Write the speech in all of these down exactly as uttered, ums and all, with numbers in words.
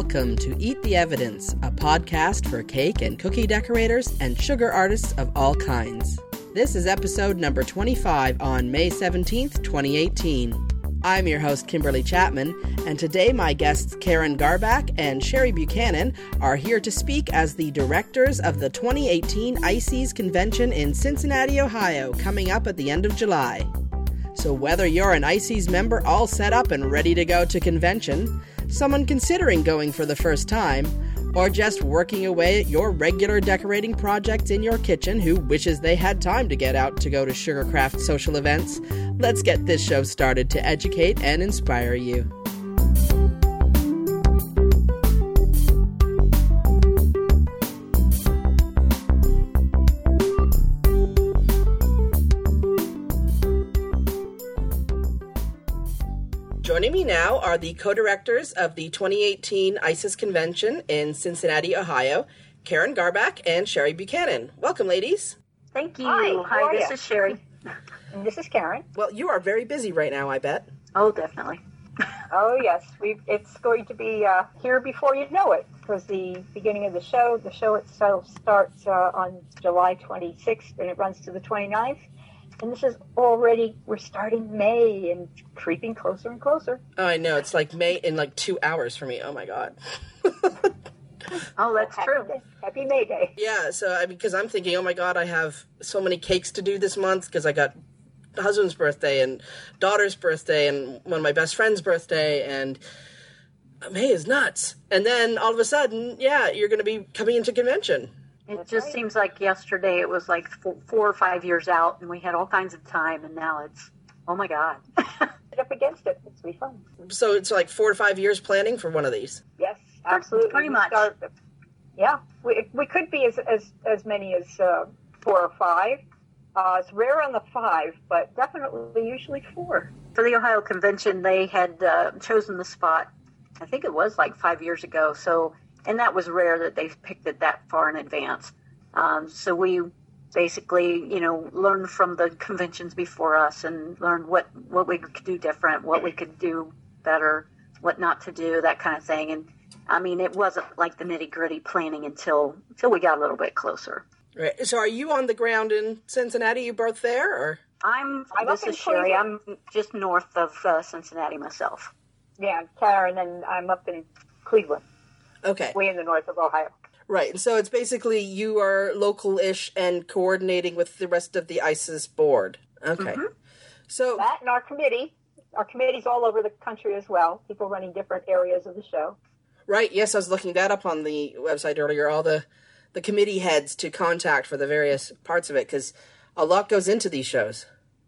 Welcome to Eat the Evidence, a podcast for cake and cookie decorators and sugar artists of all kinds. This is episode number twenty-five on May seventeenth, twenty eighteen. I'm your host, Kimberly Chapman, and today my guests Karen Garback and Sherry Buchanan are here to speak as the directors of the twenty eighteen I C E S convention in Cincinnati, Ohio, coming up at the end of July. So whether you're an I C E S member all set up and ready to go to convention, someone considering going for the first time, or just working away at your regular decorating projects in your kitchen who wishes they had time to get out to go to Sugarcraft social events, let's get this show started to educate and inspire you. Joining me now are the co-directors of the twenty eighteen I C E S convention in Cincinnati, Ohio, Karen Garback and Sherry Buchanan. Welcome, ladies. Thank you. Hi, Hi, this you? is Sherry. And this is Karen. Well, you are very busy right now, I bet. Oh, definitely. Oh, yes. we It's going to be uh, here before you know it, because the beginning of the show, the show itself starts uh, on July twenty-sixth, and it runs to the twenty-ninth. And this is already, we're starting May and creeping closer and closer. Oh, I know. It's like May in like two hours for me. Oh, my God. Oh, that's Happy true. Day. Happy May Day. Yeah, so I because I'm thinking, oh, my God, I have so many cakes to do this month because I got husband's birthday and daughter's birthday and one of my best friend's birthday, and May is nuts. And then all of a sudden, yeah, you're going to be coming into convention. It That's just right. seems like yesterday it was like four, four or five years out, and we had all kinds of time, and now it's, oh, my God. Get up against it. It's going to be fun. So it's like four to five years planning for one of these. Yes, absolutely. pretty We much. start- yeah, we, we could be as, as, as many as uh, four or five. Uh, it's rare on the five, but definitely usually four. For the Ohio convention, they had uh, chosen the spot, I think it was like five years ago, so, and that was rare that they picked it that far in advance. Um, so we basically, you know, learned from the conventions before us and learned what, what we could do different, what we could do better, what not to do, that kind of thing. And I mean, it wasn't like the nitty gritty planning until until we got a little bit closer. Right. So are you on the ground in Cincinnati? You both there, or? I'm, I'm this up in is Sherry. Cleveland. I'm just north of uh, Cincinnati myself. Yeah, Karen, and I'm up in Cleveland, Okay. way in the north of Ohio. Right. And so it's basically you are local-ish and coordinating with the rest of the I C E S board. Okay. Mm-hmm. So, That and our committee. Our committee's all over the country as well. People running different areas of the show. right. Yes, I was looking that up on the website earlier, all the, the committee heads to contact for the various parts of it, because a lot goes into these shows.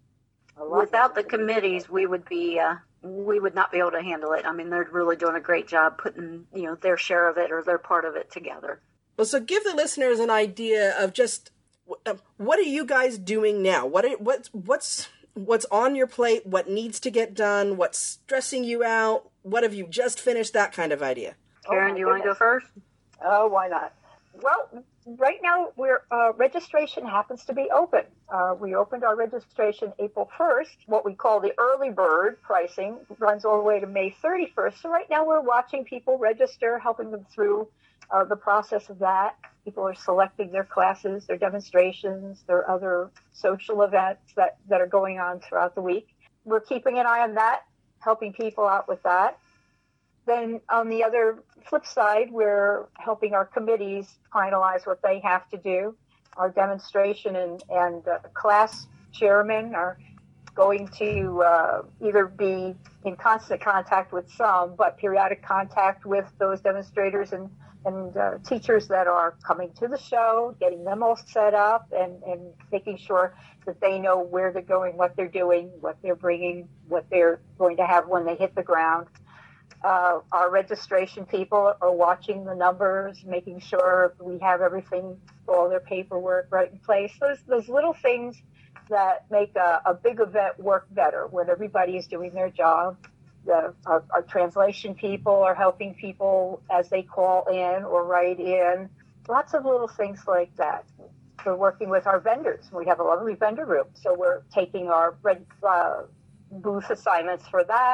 A lot. Without the committees, we would be uh, we would not be able to handle it. I mean, they're really doing a great job putting, you know, their share of it or their part of it together. Well, so give the listeners an idea of just uh, what are you guys doing now? What are, what's what's what's on your plate? What needs to get done? What's stressing you out? What have you just finished? That kind of idea. Karen, my do you want to go goodness. first? Oh, why not? Well, right now, we're uh, registration happens to be open. Uh, we opened our registration April first. What we call the early bird pricing runs all the way to May thirty-first. So right now, we're watching people register, helping them through uh, the process of that. People are selecting their classes, their demonstrations, their other social events that, that are going on throughout the week. We're keeping an eye on that, helping people out with that. Then on the other flip side, we're helping our committees finalize what they have to do. Our demonstration and, and uh, class chairmen are going to uh, either be in constant contact with some, but periodic contact with those demonstrators and, and uh, teachers that are coming to the show, getting them all set up and, and making sure that they know where they're going, what they're doing, what they're bringing, what they're going to have when they hit the ground. Uh, our registration people are watching the numbers, making sure we have everything, all their paperwork right in place. Those those little things that make a, a big event work better when everybody is doing their job. The, our, our translation people are helping people as they call in or write in. Lots of little things like that. We're working with our vendors. We have a lovely vendor room, so we're taking our uh, booth assignments for that.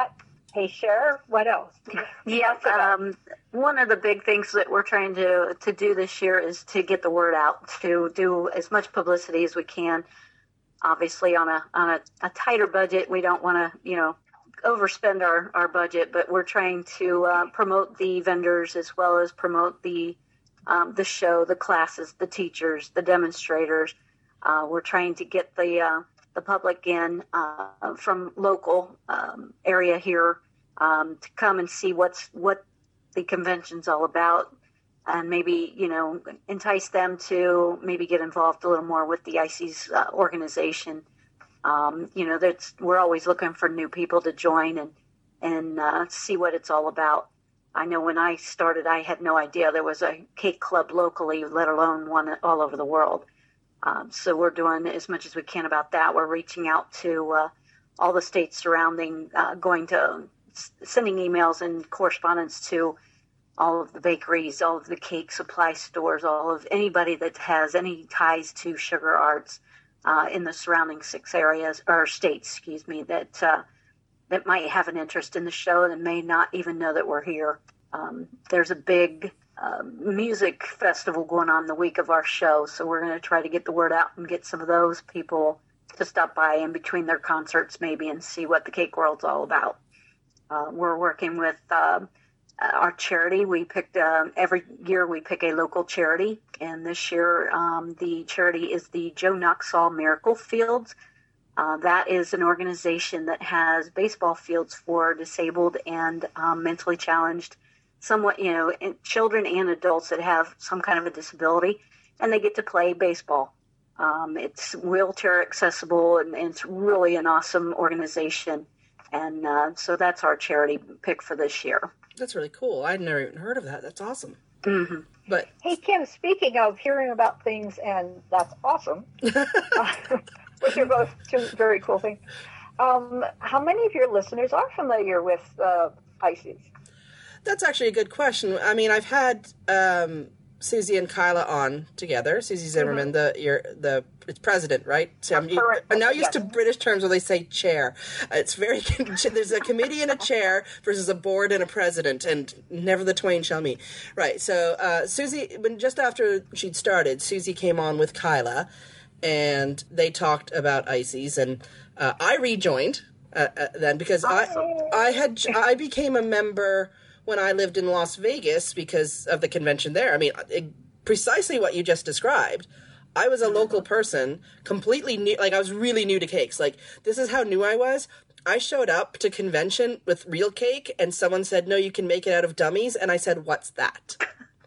Hey, Cher, what else? Yes, um, one of the big things that we're trying to to do this year is to get the word out, to do as much publicity as we can. Obviously, on a on a, a tighter budget, we don't want to, you know, overspend our, our budget, but we're trying to uh, promote the vendors as well as promote the um, the show, the classes, the teachers, the demonstrators. Uh, we're trying to get the uh, the public in uh, from local um, area here um, to come and see what's what the convention's all about, and maybe, you know, entice them to maybe get involved a little more with the I C E S uh, organization. Um, you know, that's, we're always looking for new people to join and and uh, see what it's all about. I know when I started, I had no idea there was a cake club locally, let alone one all over the world. Um, so we're doing as much as we can about that. We're reaching out to uh, all the states surrounding, uh, going to sending emails and correspondence to all of the bakeries, all of the cake supply stores, all of anybody that has any ties to Sugar Arts uh, in the surrounding six areas or states, excuse me, that uh, that might have an interest in the show and may not even know that we're here. Um, there's a big uh, music festival going on the week of our show, so we're going to try to get the word out and get some of those people to stop by in between their concerts maybe and see what the cake world's all about. Uh, we're working with uh, our charity. We picked, uh, every year we pick a local charity, and this year um, the charity is the Joe Noxall Miracle Fields. Uh, that is an organization that has baseball fields for disabled and um, mentally challenged, somewhat, you know, children and adults that have some kind of a disability, and they get to play baseball. Um, it's wheelchair accessible, and, and it's really an awesome organization. And uh, so that's our charity pick for this year. That's really cool. I'd never even heard of that. That's awesome. Mm-hmm. But hey, Kim, speaking of hearing about things, and that's awesome, uh, which are both two very cool things. Um, how many of your listeners are familiar with uh, I C E S? That's actually a good question. I mean, I've had um, Susie and Kyla on together. Susie Zimmerman, mm-hmm. the your the it's president, right? So I'm, Correct. I'm now used yes. to British terms where they say chair. It's very there's a committee and a chair versus a board and a president, and never the twain shall meet. Right. So uh, Susie, when just after she'd started, Susie came on with Kyla, and they talked about I C E S, and uh, I rejoined uh, uh, then because awesome. I I had I became a member when I lived in Las Vegas because of the convention there. I mean, it, precisely what you just described. I was a local person, completely new, like I was really new to cakes. Like, this is how new I was. I showed up to convention with real cake, and someone said, no, you can make it out of dummies. And I said, what's that?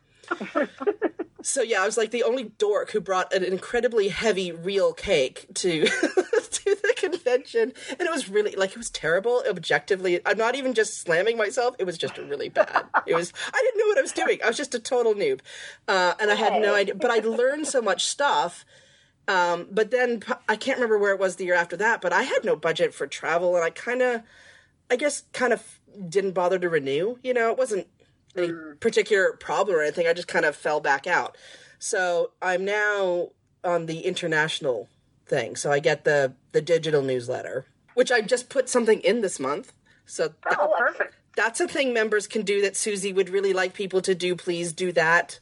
So, yeah, I was like the only dork who brought an incredibly heavy real cake to to the convention. And it was really, like, it was terrible, objectively. I'm not even just slamming myself. It was just really bad. It was, I didn't know what I was doing. I was just a total noob. Uh, and I had no idea. But I learned so much stuff. Um, but then, I can't remember where it was the year after that, but I had no budget for travel. And I kind of, I guess, kind of didn't bother to renew. You know, it wasn't any particular problem or anything. I just kind of fell back out. So I'm now on the international thing. So I get the, the digital newsletter, which I just put something in this month. So oh, perfect. That's a thing members can do that Susie would really like people to do. Please do that.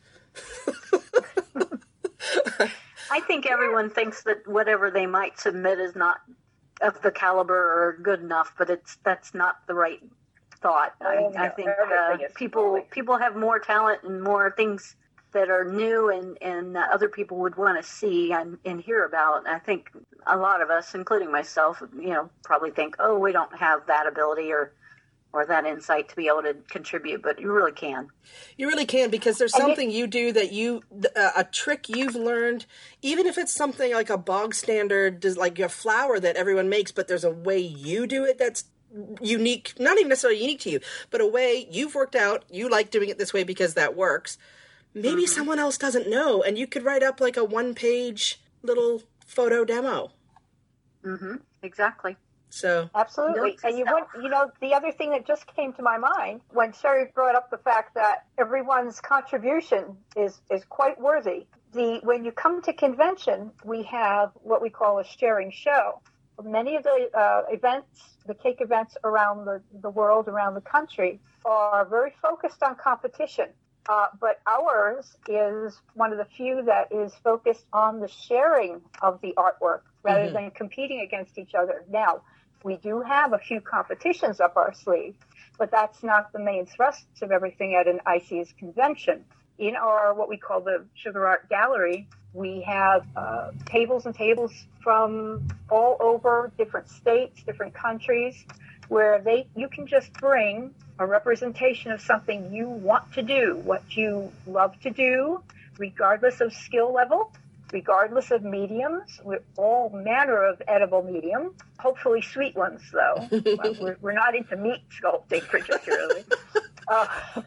I think everyone thinks that whatever they might submit is not of the caliber or good enough, but it's that's not the right thought. Oh, I, no, I think uh, people totally. people have more talent and more things that are new and, and uh, other people would want to see and, and hear about. I think a lot of us, including myself, you know, probably think, oh, we don't have that ability or or that insight to be able to contribute, but you really can. You really can, because there's something you do that you, uh, a trick you've learned, even if it's something like a bog standard, like a flour that everyone makes, but there's a way you do it that's unique, not even necessarily unique to you, but a way you've worked out, you like doing it this way because that works. Maybe mm-hmm. someone else doesn't know, and you could write up like a one-page little photo demo. Mm-hmm. Exactly. So absolutely. And you want, you know, the other thing that just came to my mind when Sherry brought up the fact that everyone's contribution is, is quite worthy. The when you come to convention, we have what we call a sharing show. many of the uh, events, the cake events around the, the world, around the country, are very focused on competition. Uh, but ours is one of the few that is focused on the sharing of the artwork rather mm-hmm. than competing against each other. Now, we do have a few competitions up our sleeve, but that's not the main thrust of everything at an I C E S convention. In our, what we call the Sugar Art Gallery, we have uh, tables and tables from all over different states, different countries, where they you can just bring a representation of something you want to do, what you love to do, regardless of skill level, regardless of mediums. We're all manner of edible medium, hopefully sweet ones, though. we're, we're not into meat sculpting particularly. Uh,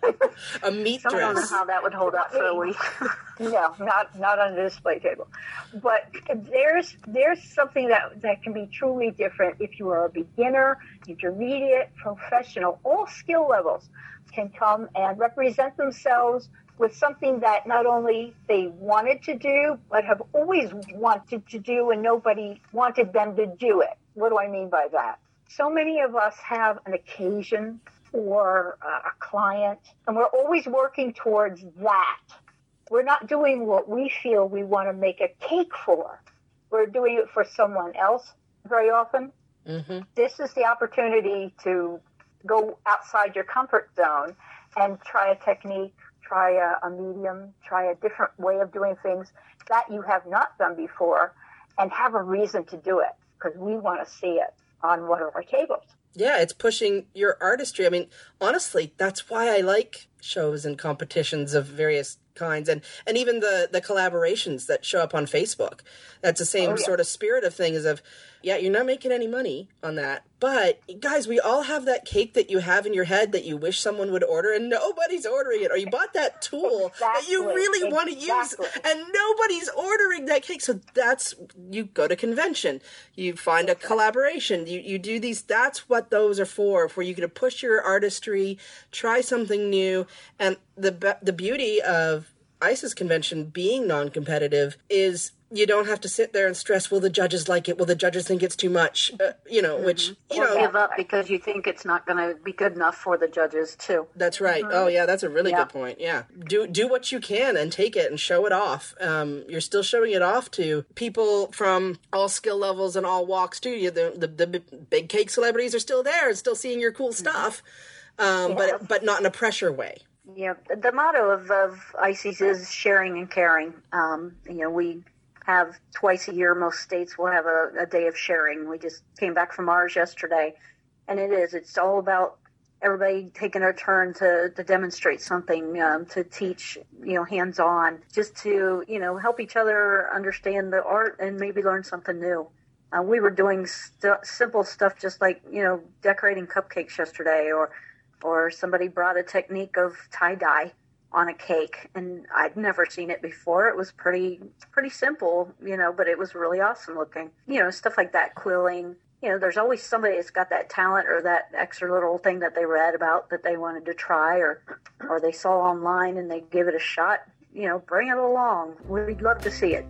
a meat dress. I don't know how that would hold up for a week. No, not not on the display table. But there's there's something that, that can be truly different if you are a beginner, intermediate, professional. All skill levels can come and represent themselves with something that not only they wanted to do, but have always wanted to do, and nobody wanted them to do it. What do I mean by that? So many of us have an occasion or a client, and we're always working towards that. We're not doing what we feel we want to make a cake for. We're doing it for someone else very often. Mm-hmm. This is the opportunity to go outside your comfort zone and try a technique, try a, a medium, try a different way of doing things that you have not done before, and have a reason to do it, because we want to see it on one of our tables. Yeah, it's pushing your artistry. I mean, honestly, that's why I like shows and competitions of various kinds, and, and even the, the collaborations that show up on Facebook. That's the same oh, yeah. sort of spirit of things of, yeah, you're not making any money on that. But, guys, we all have that cake that you have in your head that you wish someone would order, and nobody's ordering it. Or you bought that tool exactly. that you really exactly. want to use, and nobody's ordering that cake. So that's, you go to convention. You find a collaboration. You, you do these. That's what those are for, for you to push your artistry, try something new. And the the beauty of I C E S convention being non-competitive is you don't have to sit there and stress, will the judges like it? Will the judges think it's too much? Uh, you know, mm-hmm. which, you or know. give up because you think it's not going to be good enough for the judges, too. That's right. Mm-hmm. Oh, yeah, that's a really yeah. good point. Yeah. Do do what you can and take it and show it off. Um, you're still showing it off to people from all skill levels and all walks, too. You, the, the, the big cake celebrities are still there and still seeing your cool stuff, um, yeah. but but not in a pressure way. Yeah. The motto of, of I C E S is sharing and caring. Um, you know, we have twice a year, most states will have a, a day of sharing. We just came back from ours yesterday, and it is. It's all about everybody taking their turn to, to demonstrate something, um, to teach, you know, hands-on, just to, you know, help each other understand the art and maybe learn something new. Uh, we were doing st- simple stuff just like, you know, decorating cupcakes yesterday, or or somebody brought a technique of tie-dye on a cake, and I'd never seen it before. It was pretty pretty simple, you know, but it was really awesome looking. You know, stuff like that, quilling. You know, there's always somebody that's got that talent or that extra little thing that they read about that they wanted to try, or or they saw online and they give it a shot. You know, bring it along. We'd love to see it.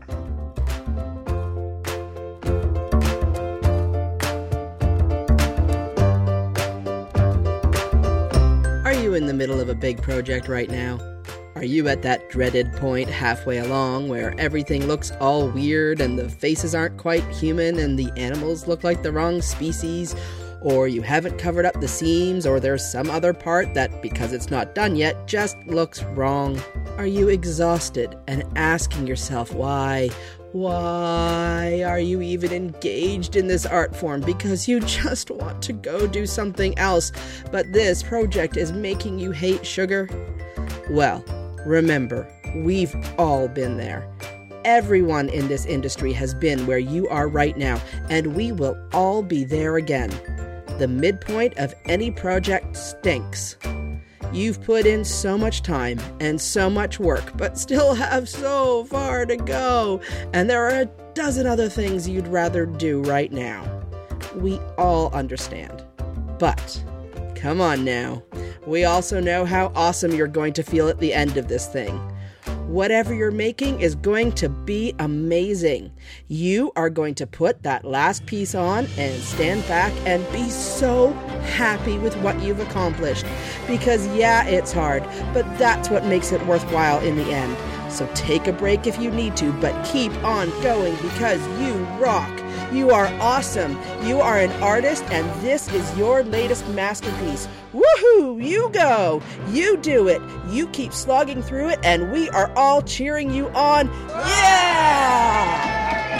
Are you in the middle of a big project right now? Are you at that dreaded point halfway along where everything looks all weird and the faces aren't quite human and the animals look like the wrong species? Or you haven't covered up the seams, or there's some other part that, because it's not done yet, just looks wrong? Are you exhausted and asking yourself why? Why are you even engaged in this art form? Because you just want to go do something else, but this project is making you hate sugar? Well, remember, we've all been there. Everyone in this industry has been where you are right now, and we will all be there again. The midpoint of any project stinks. You've put in so much time and so much work, but still have so far to go, and there are a dozen other things you'd rather do right now. We all understand. But, come on now. We also know how awesome you're going to feel at the end of this thing. Whatever you're making is going to be amazing. You are going to put that last piece on and stand back and be so happy with what you've accomplished. Because yeah, it's hard, but that's what makes it worthwhile in the end. So take a break if you need to, but keep on going because you rock. You are awesome. You are an artist, and this is your latest masterpiece. Woohoo! You go. You do it. You keep slogging through it, and we are all cheering you on. Yeah!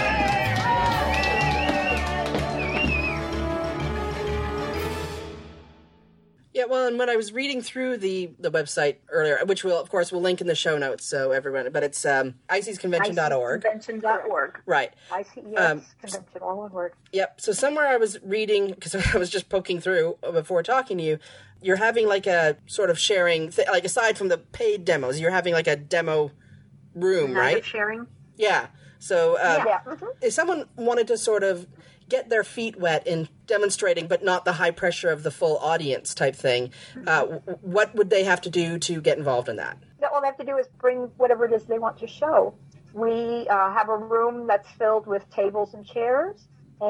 Yeah, well, and when I was reading through the, the website earlier, which we'll, of course, we'll link in the show notes, so everyone, but it's um, I C E S convention dot org. I C E S convention dot org. Right. I C E S um, convention, all one word. Yep. So somewhere I was reading, because I was just poking through before talking to you, you're having like a sort of sharing, th- like aside from the paid demos, you're having like a demo room, Night right? of sharing? Yeah. So um, yeah. Mm-hmm. if someone wanted to sort of get their feet wet in demonstrating, but not the high pressure of the full audience type thing, uh, w- what would they have to do to get involved in that? All they have to do is bring whatever it is they want to show. We uh, have a room that's filled with tables and chairs,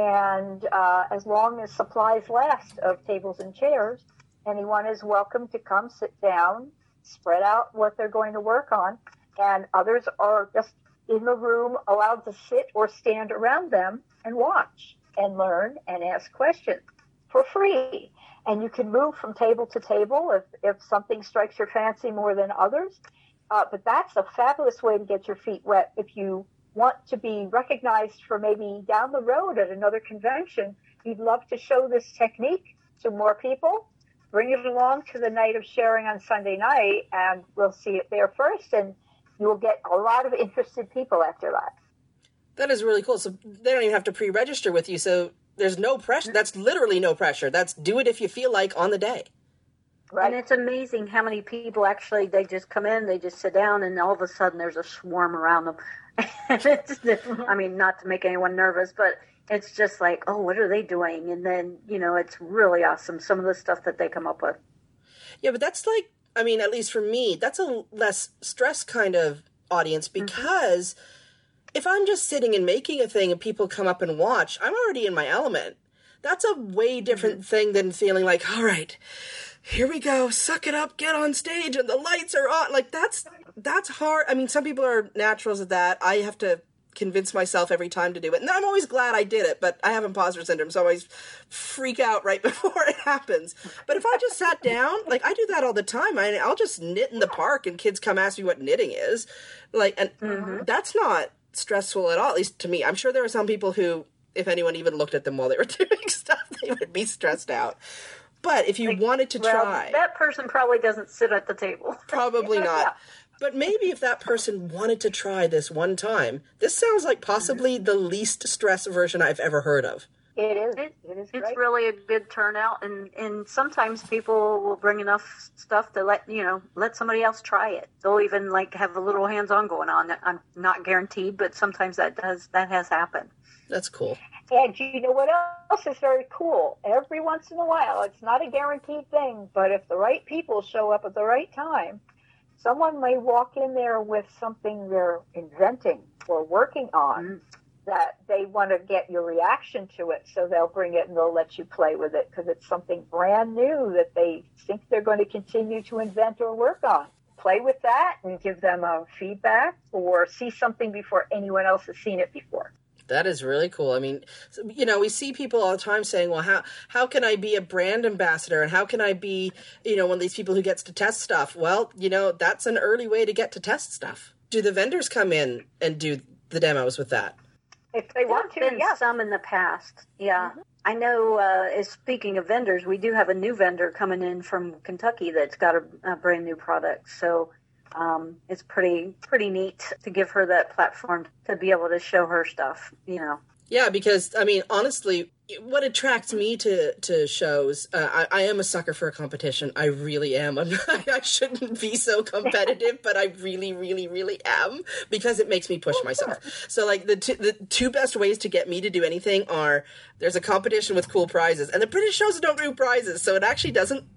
and uh, as long as supplies last of tables and chairs, anyone is welcome to come sit down, spread out what they're going to work on, and others are just in the room allowed to sit or stand around them and watch and learn and ask questions for free. And you can move from table to table if, if something strikes your fancy more than others. Uh, but that's a fabulous way to get your feet wet. If you want to be recognized for maybe down the road at another convention, you'd love to show this technique to more people, bring it along to the night of sharing on Sunday night, and we'll see it there first. And you'll get a lot of interested people after that. That is really cool. So they don't even have to pre-register with you. So there's no pressure. That's literally no pressure. That's do it if you feel like on the day. Right. And it's amazing how many people actually, they just come in, they just sit down, and all of a sudden there's a swarm around them. it's, I mean, not to make anyone nervous, but it's just like, oh, what are they doing? And then, you know, it's really awesome, some of the stuff that they come up with. Yeah, but that's like, I mean, at least for me, that's a less stress kind of audience because... Mm-hmm. If I'm just sitting and making a thing and people come up and watch, I'm already in my element. That's a way different mm-hmm. thing than feeling like, all right, here we go, suck it up, get on stage, and the lights are on. Like, that's that's hard. I mean, some people are naturals at that. I have to convince myself every time to do it. And I'm always glad I did it, but I have imposter syndrome, so I always freak out right before it happens. But if I just sat down, like, I do that all the time. I, I'll just knit in the park, and kids come ask me what knitting is. Like, and mm-hmm. that's not stressful at all, at least to me. I'm sure there are some people who, if anyone even looked at them while they were doing stuff, they would be stressed out. But if you like, wanted to well, try... that person probably doesn't sit at the table. Probably not. Yeah. But maybe if that person wanted to try this one time, this sounds like possibly the least stress version I've ever heard of. It is. It is it's great. Really a good turnout, and, and sometimes people will bring enough stuff to let you know let somebody else try it. They'll even like have a little hands-on going on. I'm not guaranteed, but sometimes that does that has happened. That's cool. And you know what else is very cool? Every once in a while, it's not a guaranteed thing, but if the right people show up at the right time, someone may walk in there with something they're inventing or working on. Mm. that they want to get your reaction to it, so they'll bring it and they'll let you play with it because it's something brand new that they think they're going to continue to invent or work on. Play with that and give them a feedback or see something before anyone else has seen it before. That is really cool. I mean, you know, we see people all the time saying, well, how how can I be a brand ambassador and how can I be, you know, one of these people who gets to test stuff? Well, you know, that's an early way to get to test stuff. Do the vendors come in and do the demos with that? If they want to, been yeah. some in the past, yeah. Mm-hmm. I know, uh, speaking of vendors, we do have a new vendor coming in from Kentucky that's got a, a brand new product. So um, it's pretty pretty neat to give her that platform to be able to show her stuff, you know. Yeah, because, I mean, honestly, what attracts me to, to shows, uh, I, I am a sucker for a competition. I really am. I'm not, I shouldn't be so competitive, but I really, really, really am because it makes me push oh, myself. Sure. So, like, the, t- the two best ways to get me to do anything are there's a competition with cool prizes, and the British shows don't do prizes, so it actually doesn't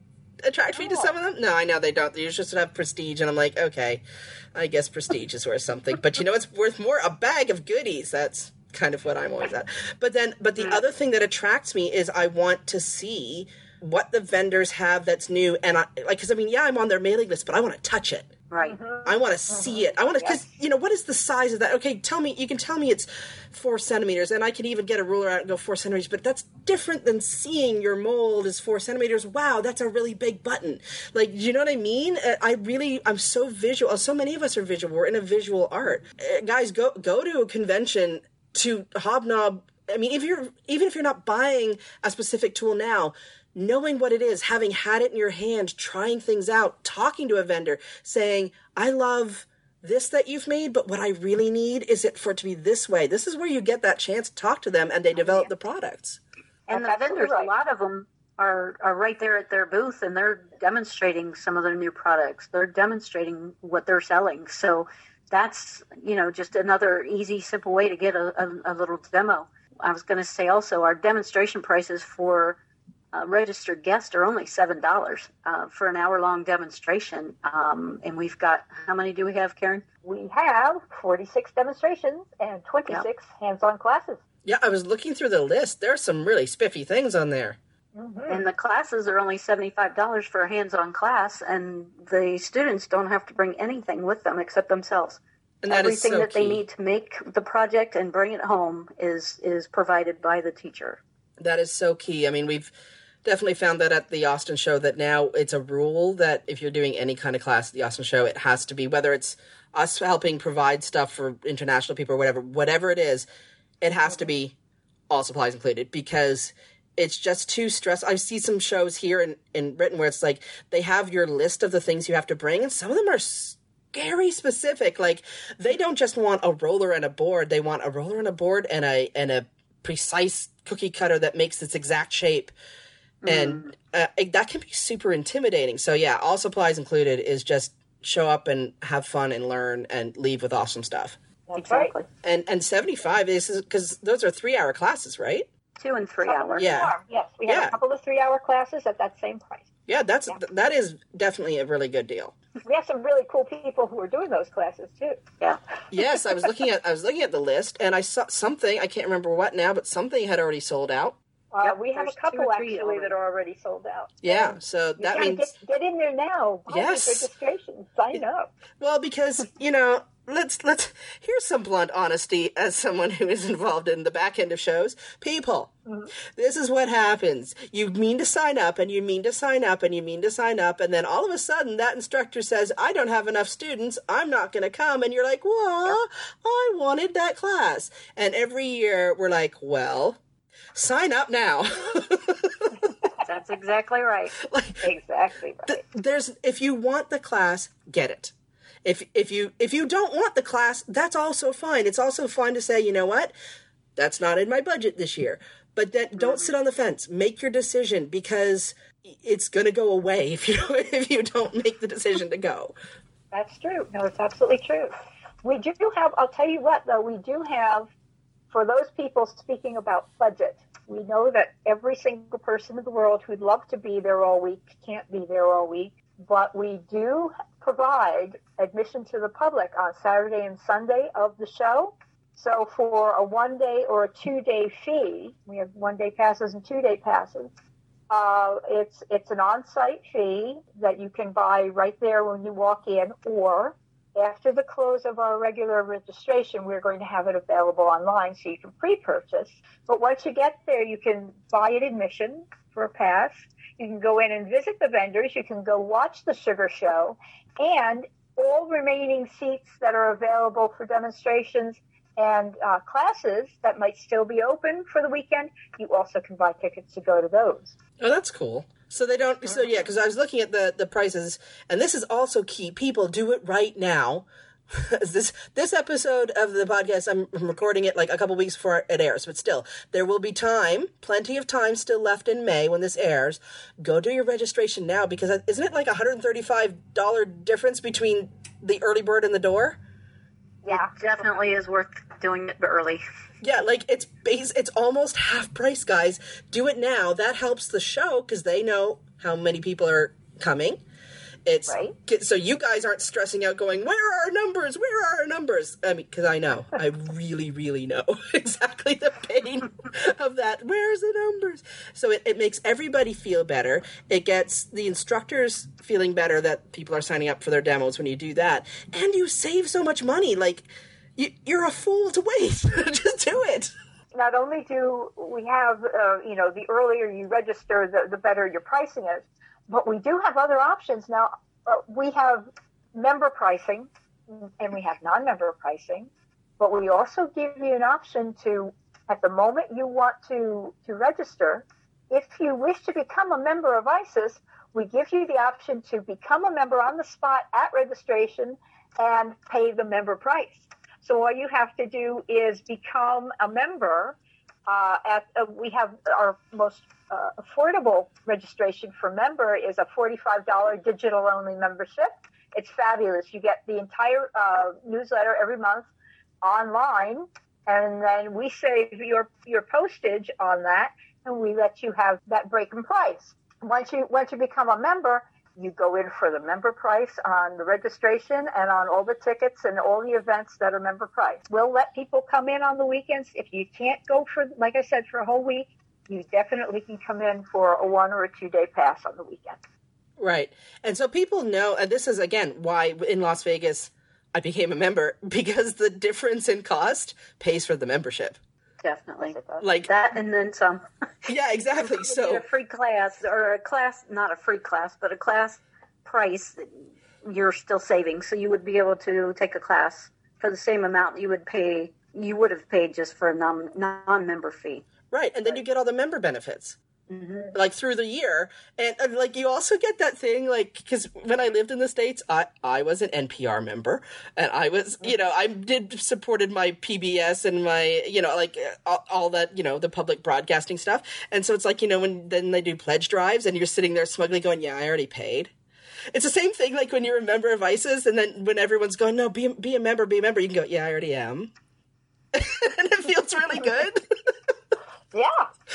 attract me to some of them. No, I know they don't. They just have prestige, and I'm like, okay, I guess prestige is worth something. But you know, it's worth more a bag of goodies. That's kind of what I'm always at. But then, but the other thing that attracts me is I want to see what the vendors have that's new, and I like because I mean, yeah, I'm on their mailing list, but I want to touch it. Right. Mm-hmm. I want to see it. I want to, because, yes. you know, what is the size of that? Okay, tell me, you can tell me it's four centimeters, and I can even get a ruler out and go four centimeters, but that's different than seeing your mold is four centimeters. Wow, that's a really big button. Like, you know what I mean? I really, I'm so visual. So many of us are visual. We're in a visual art. Uh, guys, go go to a convention to hobnob. I mean, if you're, even if you're not buying a specific tool now, knowing what it is, having had it in your hand, trying things out, talking to a vendor, saying, I love this that you've made, but what I really need is it for it to be this way. This is where you get that chance to talk to them, and they develop the products. And the vendors, right. a lot of them are, are right there at their booth, and they're demonstrating some of their new products. They're demonstrating what they're selling. So that's, you know, just another easy, simple way to get a, a, a little demo. I was going to say also, our demonstration prices for Uh, registered guests are only seven dollars uh, for an hour-long demonstration. Um, and we've got, how many do we have, Karen? We have forty-six demonstrations and twenty-six yep. hands-on classes. Yeah, I was looking through the list. There's some really spiffy things on there. Mm-hmm. And the classes are only seventy-five dollars for a hands-on class, and the students don't have to bring anything with them except themselves. And that Everything is so that key. They need to make the project and bring it home is is provided by the teacher. That is so key. I mean, we've definitely found that at the Austin show, that now it's a rule that if you're doing any kind of class at the Austin show, it has to be, whether it's us helping provide stuff for international people or whatever, whatever it is, it has to be all supplies included, because it's just too stressful. I see some shows here in, in Britain where it's like they have your list of the things you have to bring, and some of them are scary specific. Like, they don't just want a roller and a board. They want a roller and a board and a and a precise cookie cutter that makes its exact shape. And uh, that can be super intimidating. So, yeah, all supplies included is just show up and have fun and learn and leave with awesome stuff. Exactly. And and seventy-five is because those are three-hour classes, right? Two and three hours. Yeah. Yes, we have yeah. a couple of three-hour classes at that same price. Yeah, that's yeah. that is definitely a really good deal. We have some really cool people who are doing those classes too. Yeah. Yes, I was looking at I was looking at the list, and I saw something, I can't remember what now, but something had already sold out. Uh, yep, we have a couple actually already. that are already sold out. Yeah, so you that means get, get in there now. Buy yes, registration, sign up. Well, because you know, let's let's here's some blunt honesty as someone who is involved in the back end of shows. People, mm-hmm. this is what happens. You mean to sign up, and you mean to sign up, and you mean to sign up, and then all of a sudden that instructor says, "I don't have enough students. I'm not going to come," and you're like, "What? Yep. I wanted that class." And every year we're like, "Well, sign up now." That's exactly right. Like, exactly right. Th- there's if you want the class, get it. If if you if you don't want the class, that's also fine. It's also fine to say, you know what, that's not in my budget this year. But then mm-hmm. don't sit on the fence. Make your decision, because it's going to go away if you if you don't make the decision to go. That's true. No, it's absolutely true. We do have. I'll tell you what, though, we do have. For those people speaking about budget, we know that every single person in the world who'd love to be there all week can't be there all week, but we do provide admission to the public on Saturday and Sunday of the show. So for a one-day or a two-day fee, we have one-day passes and two-day passes, uh, it's, it's an on-site fee that you can buy right there when you walk in, or after the close of our regular registration, we're going to have it available online so you can pre-purchase. But once you get there, you can buy an admission for a pass. You can go in and visit the vendors. You can go watch the sugar show. And all remaining seats that are available for demonstrations and uh, classes that might still be open for the weekend, you also can buy tickets to go to those. Oh, that's cool. So they don't, so yeah, because I was looking at the, the prices, and this is also key. People, do it right now. this this episode of the podcast, I'm recording it like a couple weeks before it airs, but still, there will be time, plenty of time still left in May when this airs. Go do your registration now, because isn't it like a one hundred thirty-five dollars difference between the early bird and the door? Yeah, it definitely is worth doing it early. Yeah, like it's base, it's almost half price, guys. Do it now. That helps the show because they know how many people are coming. It's right. So you guys aren't stressing out going, where are our numbers? Where are our numbers? I mean, because I know. I really, really know exactly the pain of that. Where's the numbers? So it, it makes everybody feel better. It gets the instructors feeling better that people are signing up for their demos when you do that. And you save so much money. Like, you, you're a fool to wait. Just do it. Not only do we have, uh, you know, the earlier you register, the, the better your pricing is. But we do have other options now. Uh, we have member pricing and we have non-member pricing, but we also give you an option to, at the moment you want to, to register, if you wish to become a member of ISIS, we give you the option to become a member on the spot at registration and pay the member price. So all you have to do is become a member. Uh, at uh, we have our most uh, affordable registration for member is a forty-five dollars digital only membership. It's fabulous. You get the entire uh, newsletter every month online, and then we save your your postage on that, and we let you have that break in price. Once you once you become a member, you go in for the member price on the registration and on all the tickets and all the events that are member price. We'll let people come in on the weekends. If you can't go for, like I said, for a whole week, you definitely can come in for a one or a two day pass on the weekend. Right. And so people know, and this is, again, why in Las Vegas I became a member, because the difference in cost pays for the membership. Definitely. Like that and then some. Yeah, exactly. You So get a free class or a class, not a free class, but a class price that you're still saving. So you would be able to take a class for the same amount you would pay, you would have paid just for a non, non-member fee. Right. And then you get all the member benefits. Mm-hmm. Like through the year. And, and like you also get that thing, like, because when I lived in the States, I, I was an N P R member, and I was, you know, I did supported my P B S and my, you know, like all, all that, you know, the public broadcasting stuff. And so it's like, you know, when then they do pledge drives and you're sitting there smugly going, yeah, I already paid. It's the same thing like when you're a member of ISIS, and then when everyone's going, no, be, be a member, be a member, you can go, yeah, I already am. And it feels really good. Yeah.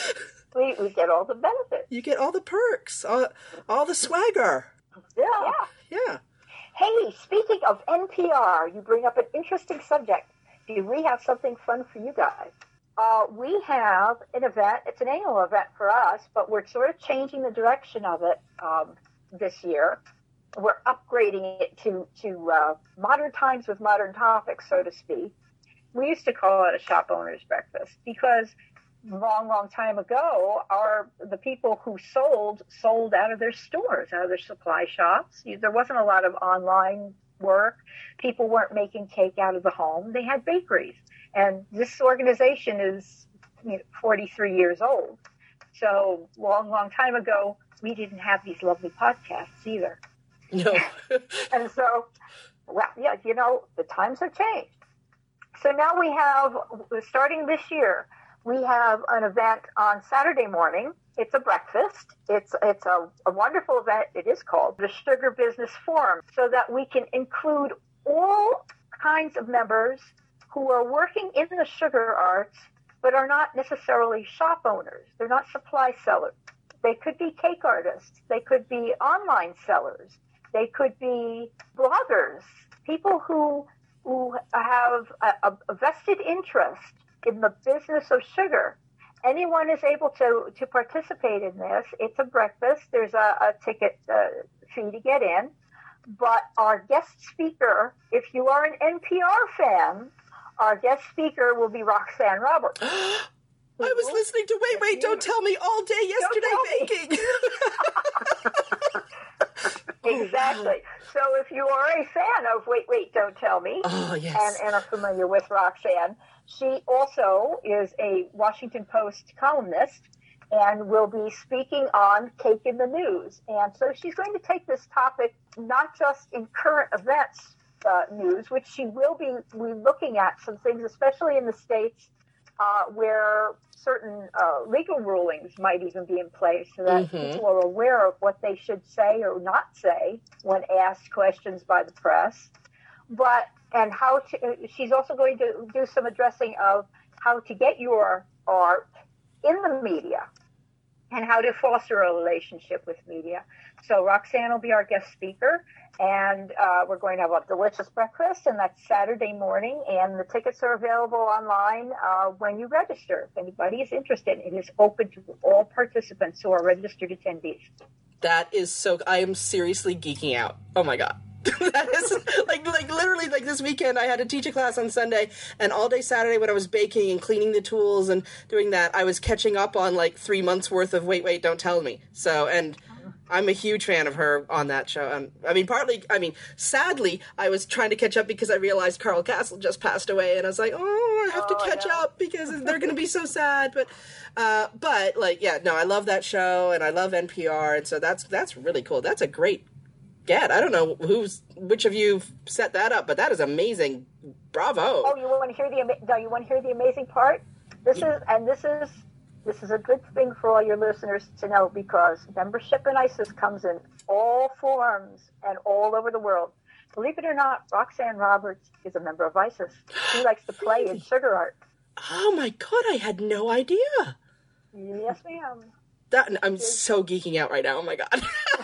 We, we get all the benefits. You get all the perks, all, all the swagger. Yeah. yeah. Yeah. Hey, speaking of N P R, you bring up an interesting subject. Do we have something fun for you guys? Uh, we have an event. It's an annual event for us, but we're sort of changing the direction of it um, this year. We're upgrading it to, to uh, modern times with modern topics, so to speak. We used to call it a shop owner's breakfast because long, long time ago, our the people who sold sold out of their stores, out of their supply shops. There wasn't a lot of online work. People weren't making cake out of the home. They had bakeries. And this organization is you know, forty-three years old. So long, long time ago, we didn't have these lovely podcasts either. No. And so, well, yeah, you know, the times have changed. So now we have, starting this year, we have an event on Saturday morning. It's a breakfast. It's it's a, a wonderful event. It is called the Sugar Business Forum, so that we can include all kinds of members who are working in the sugar arts, but are not necessarily shop owners. They're not supply sellers. They could be cake artists. They could be online sellers. They could be bloggers, people who who have a, a vested interest in the business of sugar. Anyone is able to, to participate in this. It's a breakfast. There's a, a ticket uh, fee to get in. But our guest speaker, if you are an N P R fan, our guest speaker will be Roxanne Roberts. I was listening to Wait, Wait, Don't Tell Me all day yesterday baking. Exactly. So if you are a fan of Wait, Wait, Don't Tell Me, oh, yes. and, and are familiar with Roxanne, she also is a Washington Post columnist and will be speaking on Cake in the News. And so she's going to take this topic not just in current events uh, news, which she will be we looking at some things, especially in the States, uh, where certain uh, legal rulings might even be in place so that mm-hmm. people are aware of what they should say or not say when asked questions by the press. But and how to, she's also going to do some addressing of how to get your art in the media. and how to foster a relationship with media. So Roxanne will be our guest speaker, and uh, we're going to have a delicious breakfast, and that's Saturday morning, and the tickets are available online uh, when you register. If anybody is interested, it is open to all participants who are registered attendees. That is so, I am seriously geeking out. Oh my God. That is like like literally like this weekend I had to teach a class on Sunday, and all day Saturday when I was baking and cleaning the tools and doing that, I was catching up on like three months worth of Wait Wait Don't Tell Me. So, and I'm a huge fan of her on that show. And I mean, partly, I mean, sadly, I was trying to catch up because I realized Carl Castle just passed away, and I was like, oh, I have to Oh, catch yeah. up because they're going to be so sad. But, uh, but like, yeah, no, I love that show, and I love N P R, and so that's that's really cool. That's a great get. I don't know who's which of you set that up, but that is amazing. Bravo. Oh, you want to hear the ama- no, you want to hear the amazing part? This is and this is this is a good thing for all your listeners to know, because membership in ISIS comes in all forms and all over the world. Believe it or not, Roxanne Roberts is a member of ISIS. She likes to play in Sugar Art. Oh my God, I had no idea. Yes, ma'am. That I'm so geeking out right now. Oh my God.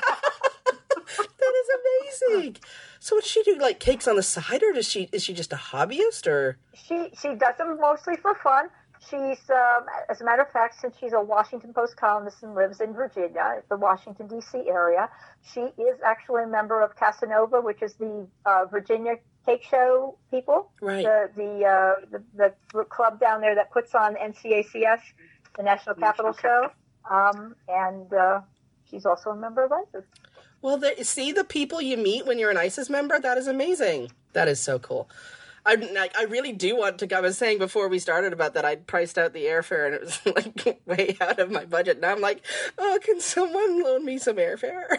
That is amazing. So what does she do? Like cakes on the side, or does she is she just a hobbyist, or? She she does them mostly for fun. She's, um, as a matter of fact, since she's a Washington Post columnist and lives in Virginia, the Washington, D C area, she is actually a member of Casanova, which is the uh, Virginia Cake Show people. Right. The the, uh, the the club down there that puts on N C A C S, the National Capital Show, um, and uh, she's also a member of ISIS. Well, there, see the people you meet when you're an ISIS member? That is amazing. That is so cool. I, I really do want to go. I was saying before we started about that, I priced out the airfare, and it was like way out of my budget. And I'm like, oh, can someone loan me some airfare?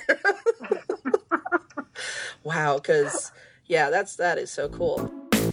Wow, because, yeah, that's that is so cool.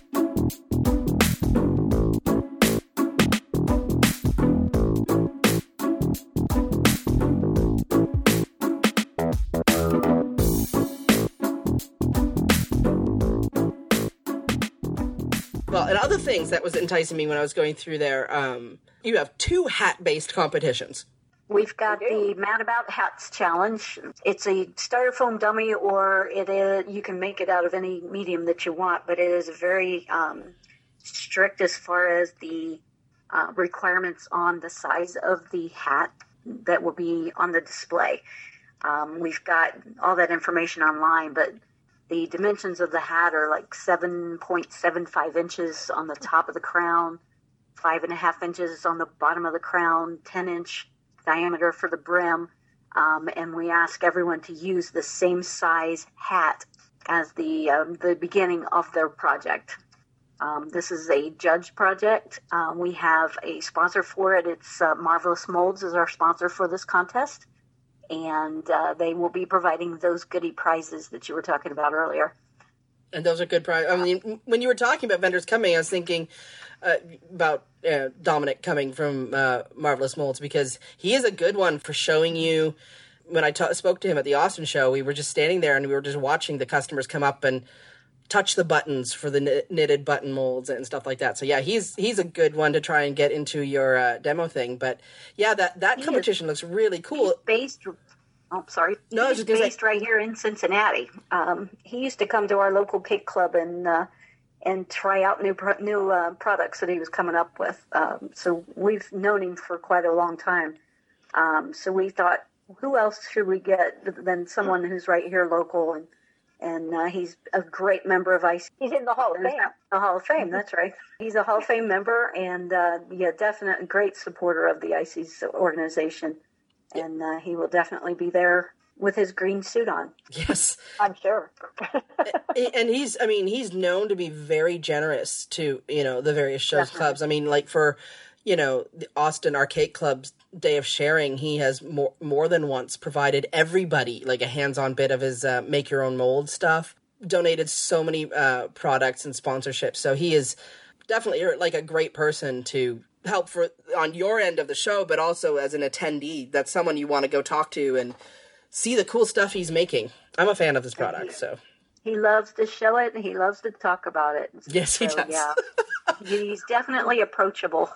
Well, and other things that was enticing me when I was going through there, um, you have two hat-based competitions. We've got the Mad About Hats Challenge. It's a styrofoam dummy, or it is, you can make it out of any medium that you want, but it is very um, strict as far as the uh, requirements on the size of the hat that will be on the display. Um, we've got all that information online, but the dimensions of the hat are like seven point seven five inches on the top of the crown, five and a half inches on the bottom of the crown, ten inch diameter for the brim. Um, and we ask everyone to use the same size hat as the um, the beginning of their project. Um, this is a judge project. Um, we have a sponsor for it. It's uh, Marvelous Molds is our sponsor for this contest. And uh, they will be providing those goodie prizes that you were talking about earlier. And those are good prizes. I mean, when you were talking about vendors coming, I was thinking uh, about uh, Dominic coming from uh, Marvelous Molds, because he is a good one for showing you. When I ta- spoke to him at the Austin show, we were just standing there and we were just watching the customers come up and touch the buttons for the knit- knitted button molds and stuff like that. So yeah, he's he's a good one to try and get into your uh, demo thing. But yeah, that, that He competition is, looks really cool. He's based, oh, sorry. No, he's just based based right here in Cincinnati. Um, he used to come to our local cake club and uh, and try out new pro- new uh, products that he was coming up with. Um, so we've known him for quite a long time. Um, so we thought, who else should we get than someone who's right here local, and and uh, he's a great member of I C. He's in the Hall of Fame. The Hall of Fame, that's right. He's a Hall of Fame member, and uh, yeah, definite great supporter of the I C S organization, and uh, he will definitely be there with his green suit on. Yes. I'm sure. And he's, I mean, he's known to be very generous to, you know, the various shows, Definitely. clubs. I mean, like for, you know, the Austin Arcade Club's Day of Sharing, he has more more than once provided everybody like a hands-on bit of his uh, make your own mold stuff, donated so many uh, products and sponsorships. So he is definitely like a great person to help for on your end of the show, but also as an attendee, that's someone you want to go talk to and see the cool stuff he's making. I'm a fan of this product, so. He loves to show it, and he loves to talk about it. Yes, he so, does. Yeah, he's definitely approachable.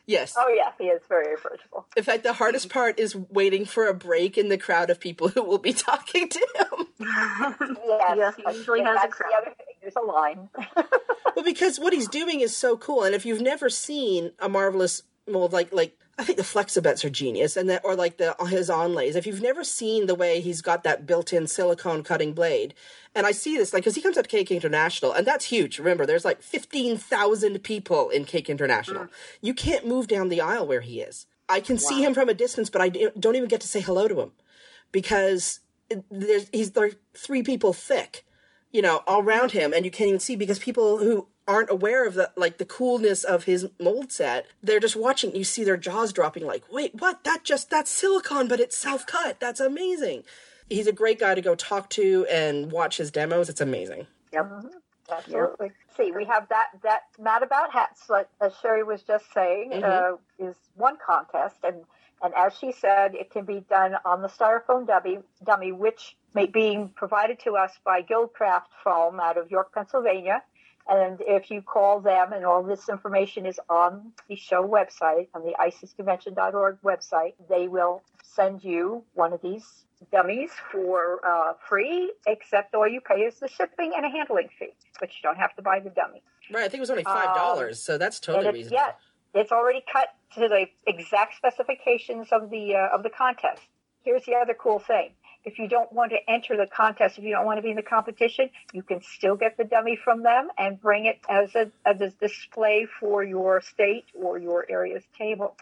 Yes. Oh, yeah, he is very approachable. In fact, the hardest part is waiting for a break in the crowd of people who will be talking to him. Yes, yeah, he usually has a that's crowd. the other thing. There's a line. Well, because what he's doing is so cool, and if you've never seen a Marvelous mold, like like I think the Flexibets are genius, and that or like the his onlays. If you've never seen the way he's got that built-in silicone cutting blade, and I see this like because he comes up to Cake International, and that's huge. Remember, there's like fifteen thousand people in Cake International. Mm. You can't move down the aisle where he is. I can wow. see him from a distance, but I don't even get to say hello to him because there's he's there three people thick, you know, all around him, and you can't even see because people who aren't aware of the like the coolness of his mold set, they're just watching. You see their jaws dropping like, wait, what? That just that's silicone, but it's self-cut. That's amazing. He's a great guy to go talk to and watch his demos. It's amazing. Yep, mm-hmm. Absolutely. Yep. See, we have that that Mad About Hats, like as Sherry was just saying, mm-hmm. uh, is one contest, and and as she said, it can be done on the styrofoam dummy, dummy, which may be provided to us by Guildcraft Foam out of York, Pennsylvania. And if you call them, and all this information is on the show website, on the isis convention dot org website, they will send you one of these dummies for uh, free, except all you pay is the shipping and a handling fee, but you don't have to buy the dummy. Right, I think it was only five dollars, um, so that's totally it's, reasonable. Yeah, it's already cut to the exact specifications of the uh, of the contest. Here's the other cool thing. If you don't want to enter the contest, if you don't want to be in the competition, you can still get the dummy from them and bring it as a, as a display for your state or your area's table.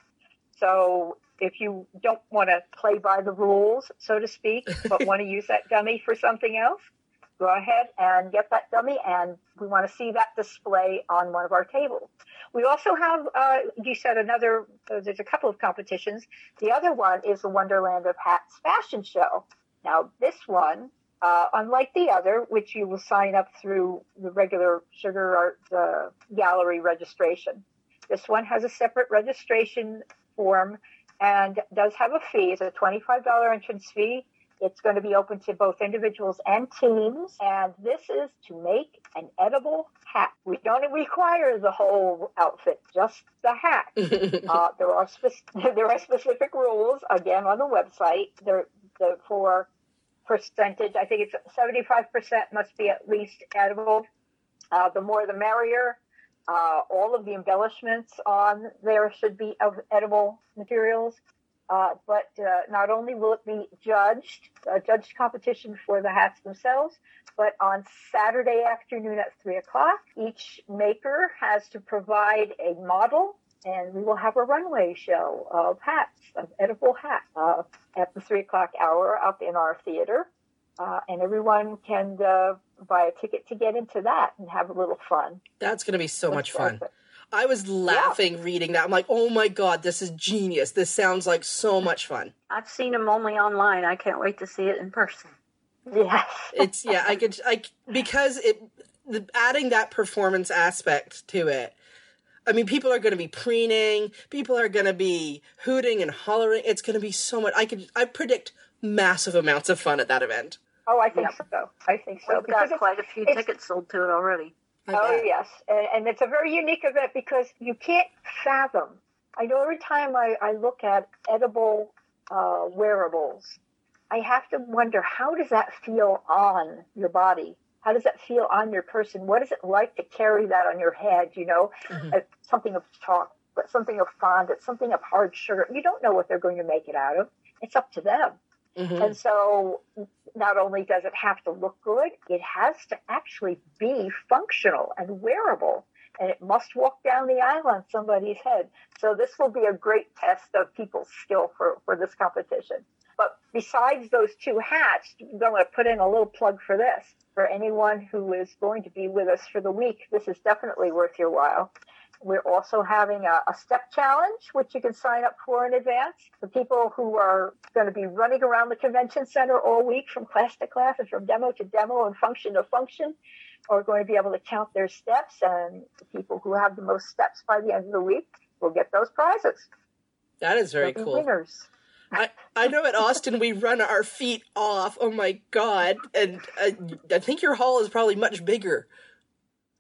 So if you don't want to play by the rules, so to speak, but want to use that dummy for something else, go ahead and get that dummy, and we want to see that display on one of our tables. We also have, uh, you said another, uh, there's a couple of competitions. The other one is the Wonderland of Hats Fashion Show. Now, this one, uh, unlike the other, which you will sign up through the regular Sugar Art uh, Gallery registration, this one has a separate registration form and does have a fee. It's a twenty-five dollars entrance fee. It's going to be open to both individuals and teams, and this is to make an edible hat. We don't require the whole outfit, just the hat. uh, there are spe- there are specific rules, again, on the website. There, the, for percentage, I think it's seventy-five percent must be at least edible. Uh, the more the merrier. Uh, all of the embellishments on there should be of edible materials. Uh, but uh, not only will it be judged, a judged competition for the hats themselves, but on Saturday afternoon at three o'clock, each maker has to provide a model, and we will have a runway show of hats, of edible hats, uh, at the three o'clock hour up in our theater. Uh, and everyone can uh, buy a ticket to get into that and have a little fun. That's going to be so much fun. I was laughing yeah. reading that. I'm like, oh my God, this is genius. This sounds like so much fun. I've seen them only online. I can't wait to see it in person. Yes. It's, yeah, I could, I, because it, the, adding that performance aspect to it, I mean, people are going to be preening, people are going to be hooting and hollering. It's going to be so much. I could, I predict massive amounts of fun at that event. Oh, I think yep. so. I think so. We've got quite a few tickets sold to it already. Oh, yes. And, and it's a very unique event because you can't fathom. I know every time I, I look at edible uh, wearables, I have to wonder, how does that feel on your body? How does that feel on your person? What is it like to carry that on your head, you know? Mm-hmm. Uh, something of chocolate, something of fondant, something of hard sugar. You don't know what they're going to make it out of. It's up to them. Mm-hmm. And so not only does it have to look good, it has to actually be functional and wearable. And it must walk down the aisle on somebody's head. So this will be a great test of people's skill for, for this competition. But besides those two hats, I'm going to put in a little plug for this. For anyone who is going to be with us for the week, this is definitely worth your while. We're also having a, a step challenge, which you can sign up for in advance. The people who are going to be running around the convention center all week from class to class and from demo to demo and function to function are going to be able to count their steps. And the people who have the most steps by the end of the week will get those prizes. That is very They'll be cool. Winners. I, I know at Austin we run our feet off. Oh, my God. And I, I think your hall is probably much bigger.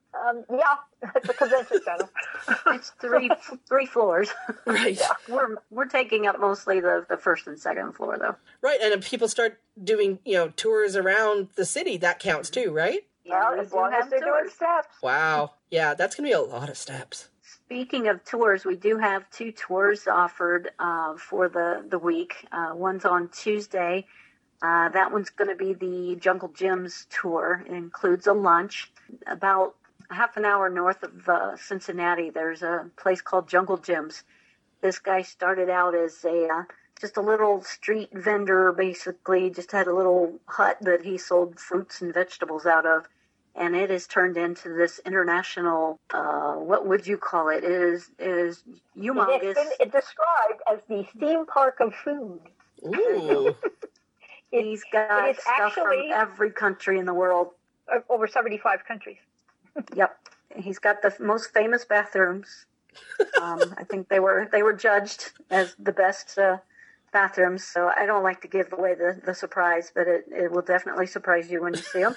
Um, yeah, it's a convention center. It's three three floors. Right. Yeah, we're we're taking up mostly the, the first and second floor, though. Right, and if people start doing, you know, tours around the city, that counts too, right? Yeah, we as do long as have they're doing tours. steps. Wow. Yeah, that's going to be a lot of steps. Speaking of tours, we do have two tours offered uh, for the, the week. Uh, one's on Tuesday. Uh, that one's going to be the Jungle Gyms tour. It includes a lunch. About half an hour north of uh, Cincinnati, there's a place called Jungle Gyms. This guy started out as a uh, just a little street vendor, basically, just had a little hut that he sold fruits and vegetables out of. And it has turned into this international, uh, what would you call it? It is, it is humongous. It's been described as the theme park of food. Ooh. He's got it is stuff actually, from every country in the world. uh, over seventy-five countries. Yep. He's got the most famous bathrooms. Um, I think they were they were judged as the best uh, bathrooms. So I don't like to give away the, the surprise, but it, it will definitely surprise you when you see them.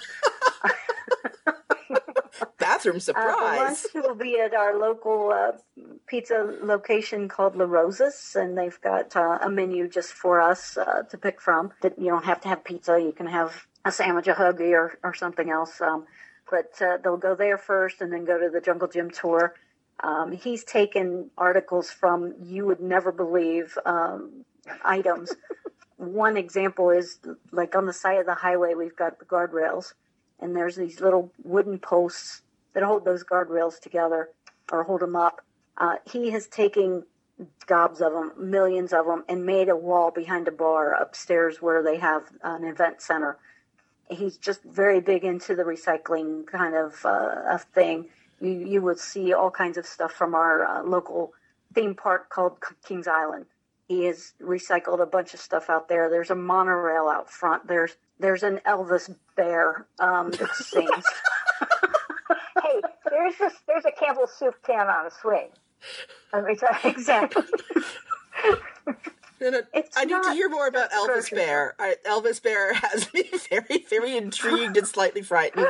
Bathroom Uh, surprise. the lunch will be at our local uh, pizza location called La Rosa's, and they've got uh, a menu just for us uh, to pick from. That you don't have to have pizza; you can have a sandwich, a hoagie, or, or something else. Um, but uh, they'll go there first, and then go to the Jungle Gym tour. Um, he's taken articles from you would never believe um, items. One example is like on the side of the highway, we've got the guardrails, and there's these little wooden posts that hold those guardrails together or hold them up. Uh, he has taken gobs of them, millions of them, and made a wall behind a bar upstairs where they have an event center. He's just very big into the recycling kind of uh, of thing. You you will see all kinds of stuff from our uh, local theme park called Kings Island. He has recycled a bunch of stuff out there. There's a monorail out front. There's there's an Elvis bear um, that sings. Hey, there's this, there's a Campbell's soup can on a swing. Let me tell you. Exactly. No, no, It's I need not to hear more about Elvis grocery Bear. I, Elvis Bear has me very, very intrigued and slightly frightened.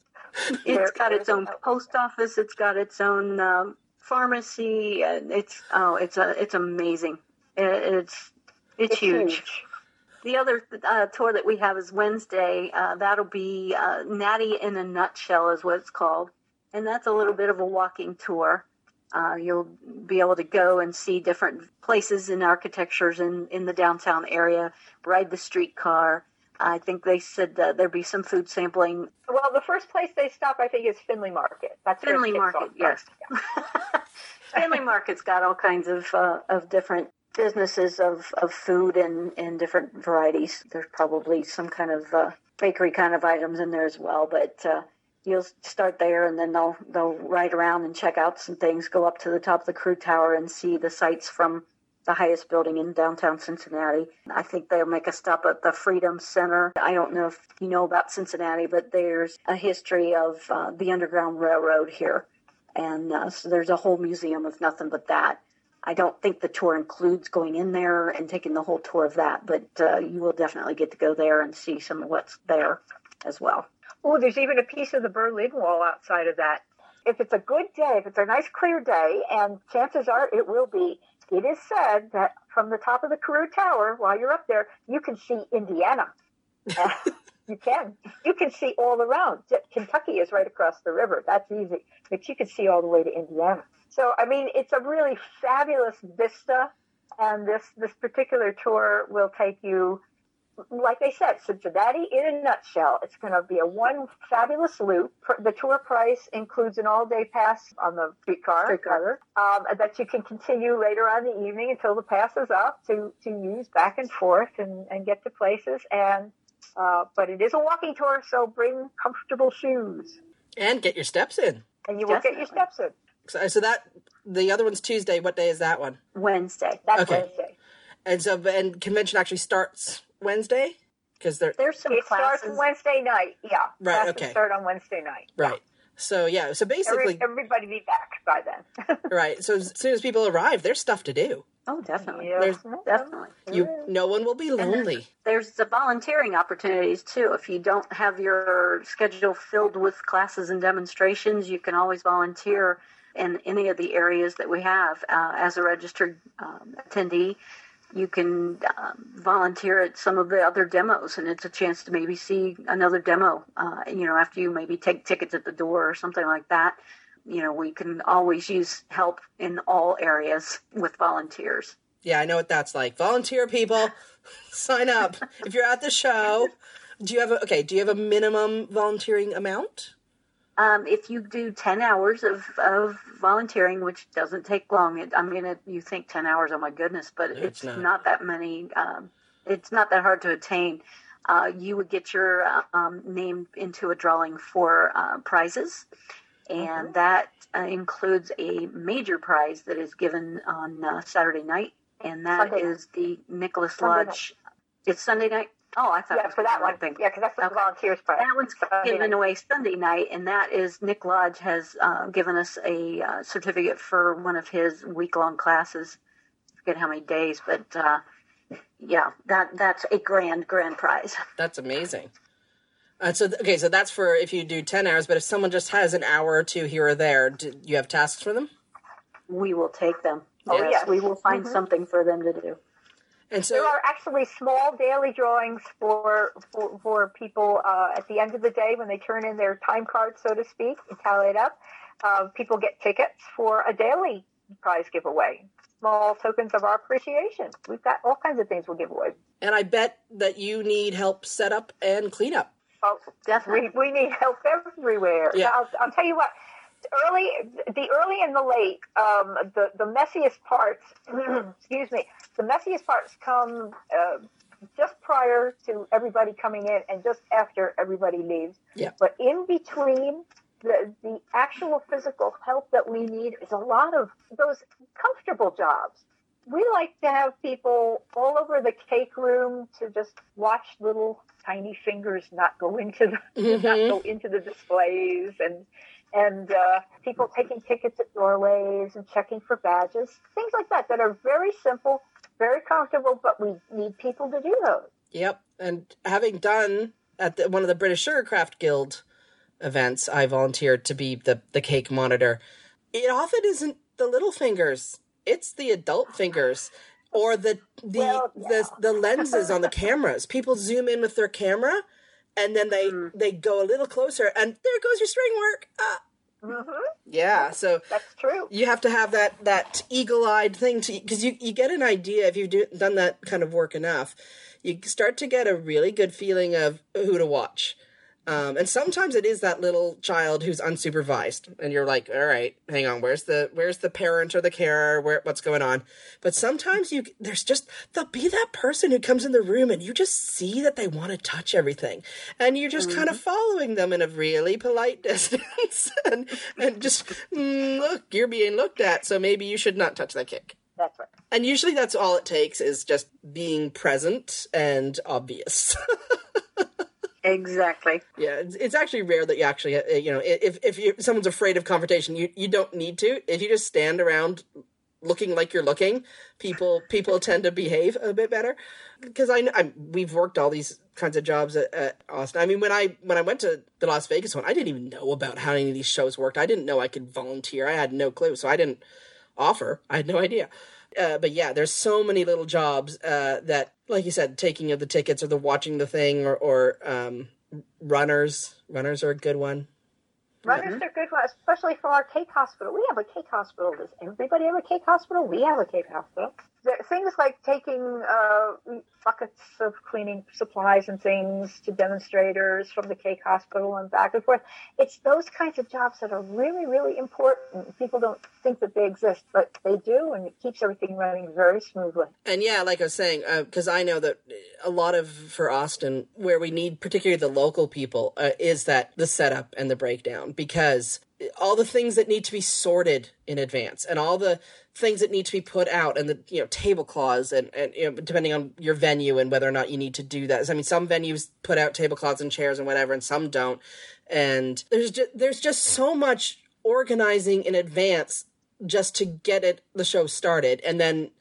It's got its own post office. It's got its own um, pharmacy. And it's oh, it's a it's amazing. It, it's, it's It's huge. huge. The other uh, tour that we have is Wednesday. Uh, that'll be uh, Natty in a Nutshell is what it's called. And that's a little bit of a walking tour. Uh, you'll be able to go and see different places and architectures in, in the downtown area, ride the streetcar. I think they said that there'd be some food sampling. Well, the first place they stop, I think, is Finley Market. That's where it Finley kicks Market, off yes. first. Finley Market's got all kinds of uh, of different businesses of, of food and, and different varieties. There's probably some kind of uh, bakery kind of items in there as well, but uh, you'll start there and then they'll they'll ride around and check out some things, go up to the top of the Cruise Tower and see the sights from the highest building in downtown Cincinnati. I think they'll make a stop at the Freedom Center. I don't know if you know about Cincinnati, but there's a history of uh, the Underground Railroad here. And uh, so there's a whole museum of nothing but that. I don't think the tour includes going in there and taking the whole tour of that, but uh, you will definitely get to go there and see some of what's there as well. Oh, there's even a piece of the Berlin Wall outside of that. If it's a good day, if it's a nice clear day, and chances are it will be, it is said that from the top of the Carew Tower, while you're up there, you can see Indiana. Uh, you can. You can see all around. Kentucky is right across the river. That's easy. But you can see all the way to Indiana. So, I mean, it's a really fabulous vista, and this, this particular tour will take you, like I said, Cincinnati in a nutshell. It's going to be a one fabulous loop. The tour price includes an all-day pass on the streetcar, Streetcar. um, that you can continue later on in the evening until the pass is up to, to use back and forth and, and get to places. And uh, but it is a walking tour, so bring comfortable shoes. And get your steps in. And you will Definitely. get your steps in. So, so that, the other one's Tuesday. What day is that one? Wednesday. That's Okay. Wednesday. And so, and convention actually starts Wednesday? Because they're, There's some It starts classes. Wednesday night. Yeah. Right, Classes okay. start on Wednesday night. right. So, yeah, so Every, basically, everybody be back by then. right. So as soon as people arrive, there's stuff to do. Oh, definitely. Yeah. There's Definitely. you. No one will be lonely. There's the volunteering opportunities, too. If you don't have your schedule filled with classes and demonstrations, you can always volunteer in any of the areas that we have. Uh, as a registered um, attendee, you can um, volunteer at some of the other demos, and it's a chance to maybe see another demo, uh, you know, after you maybe take tickets at the door or something like that. You know, we can always use help in all areas with volunteers. Yeah, I know what that's like. Volunteer, people. Sign up. If you're at the show, do you have a, okay, do you have a minimum volunteering amount? Um, if you do ten hours of, of volunteering, which doesn't take long, it, I mean, it, you think ten hours, oh my goodness, but No, it's it's not. not that many, um, it's not that hard to attain. Uh, you would get your uh, um, name into a drawing for uh, prizes, and Mhm. that uh, includes a major prize that is given on uh, Saturday night, and that Sunday is the Nicholas Sunday Lodge. It's Sunday night? Oh, I thought it Yeah, was for that one. thing. Yeah, because that's the Okay. volunteers part. That one's Sunday given night. away Sunday night, and that is Nick Lodge has uh, given us a uh, certificate for one of his week-long classes. I forget how many days, but uh, yeah, that that's a grand, grand prize. That's amazing. Uh, so, okay, so that's for if you do ten hours, but if someone just has an hour or two here or there, do you have tasks for them? We will take them. Oh, yes, yes. we will find Mhm. something for them to do. And so, There are actually small daily drawings for for, for people uh, at the end of the day when they turn in their time cards, so to speak, and tally it up. Uh, people get tickets for a daily prize giveaway. Small tokens of our appreciation. We've got all kinds of things we'll give away. and I bet that you need help set up and clean up. Oh, Definitely. we, we need help everywhere. Yeah. I'll, I'll tell you what. Early, the early and the late, um, the the messiest parts. excuse me. The messiest parts come uh, just prior to everybody coming in and just after everybody leaves. Yeah. But in between, the the actual physical help that we need is a lot of those comfortable jobs. We like to have people all over the cake room to just watch little tiny fingers not go into the Mhm. not go into the displays, and and uh, people taking tickets at doorways and checking for badges, things like that that are very simple, very comfortable, but we need people to do those. Yep. And having done at the, one of the British Sugarcraft Guild events, I volunteered to be the, the cake monitor. It often isn't the little fingers. It's the adult fingers or the the Well, the, the lenses on the cameras. People zoom in with their camera and then they, Mm. they go a little closer and there goes your string work. Ah. hmm Yeah, so That's true. you have to have that, that eagle-eyed thing to, because you, you get an idea if you've do, done that kind of work enough. You start to get a really good feeling of who to watch. Um, and sometimes it is that little child who's unsupervised, and you're like, all right, hang on, where's the where's the parent or the carer? Where what's going on? But sometimes you there's just there'll be that person who comes in the room, and you just see that they want to touch everything, and you're just kind of following them in a really polite distance, and and just mm, look, you're being looked at, so maybe you should not touch that cake. That's right. And usually that's all it takes is just being present and obvious. Exactly. Yeah, it's, it's actually rare that you actually, uh, you know, if if you, someone's afraid of confrontation, you, you don't need to. If you just stand around looking like you're looking, people people tend to behave a bit better. Because I, I we've worked all these kinds of jobs at, at Austin. I mean, when I when I went to the Las Vegas one, I didn't even know about how any of these shows worked. I didn't know I could volunteer. I had no clue, so I didn't offer. I had no idea. Uh, but yeah, there's so many little jobs uh, that, like you said, taking of the tickets or the watching the thing or, or um, runners. Runners are a good one. Runners are good, especially for our cake hospital. We have a cake hospital. Does everybody have a cake hospital? We have a cake hospital. There, things like taking uh, buckets of cleaning supplies and things to demonstrators from the cake hospital and back and forth. It's those kinds of jobs that are really, really important. People don't think that they exist, but they do, and it keeps everything running very smoothly. And yeah, like I was saying, because uh, I know that a lot of, for Austin, where we need particularly the local people, uh, is that the setup and the breakdown, because all the things that need to be sorted in advance and all the things that need to be put out and the, you know, tablecloths and, and you know, depending on your venue and whether or not you need to do that. I mean, some venues put out tablecloths and chairs and whatever, and some don't. And there's just, there's just so much organizing in advance just to get it, the show started. And then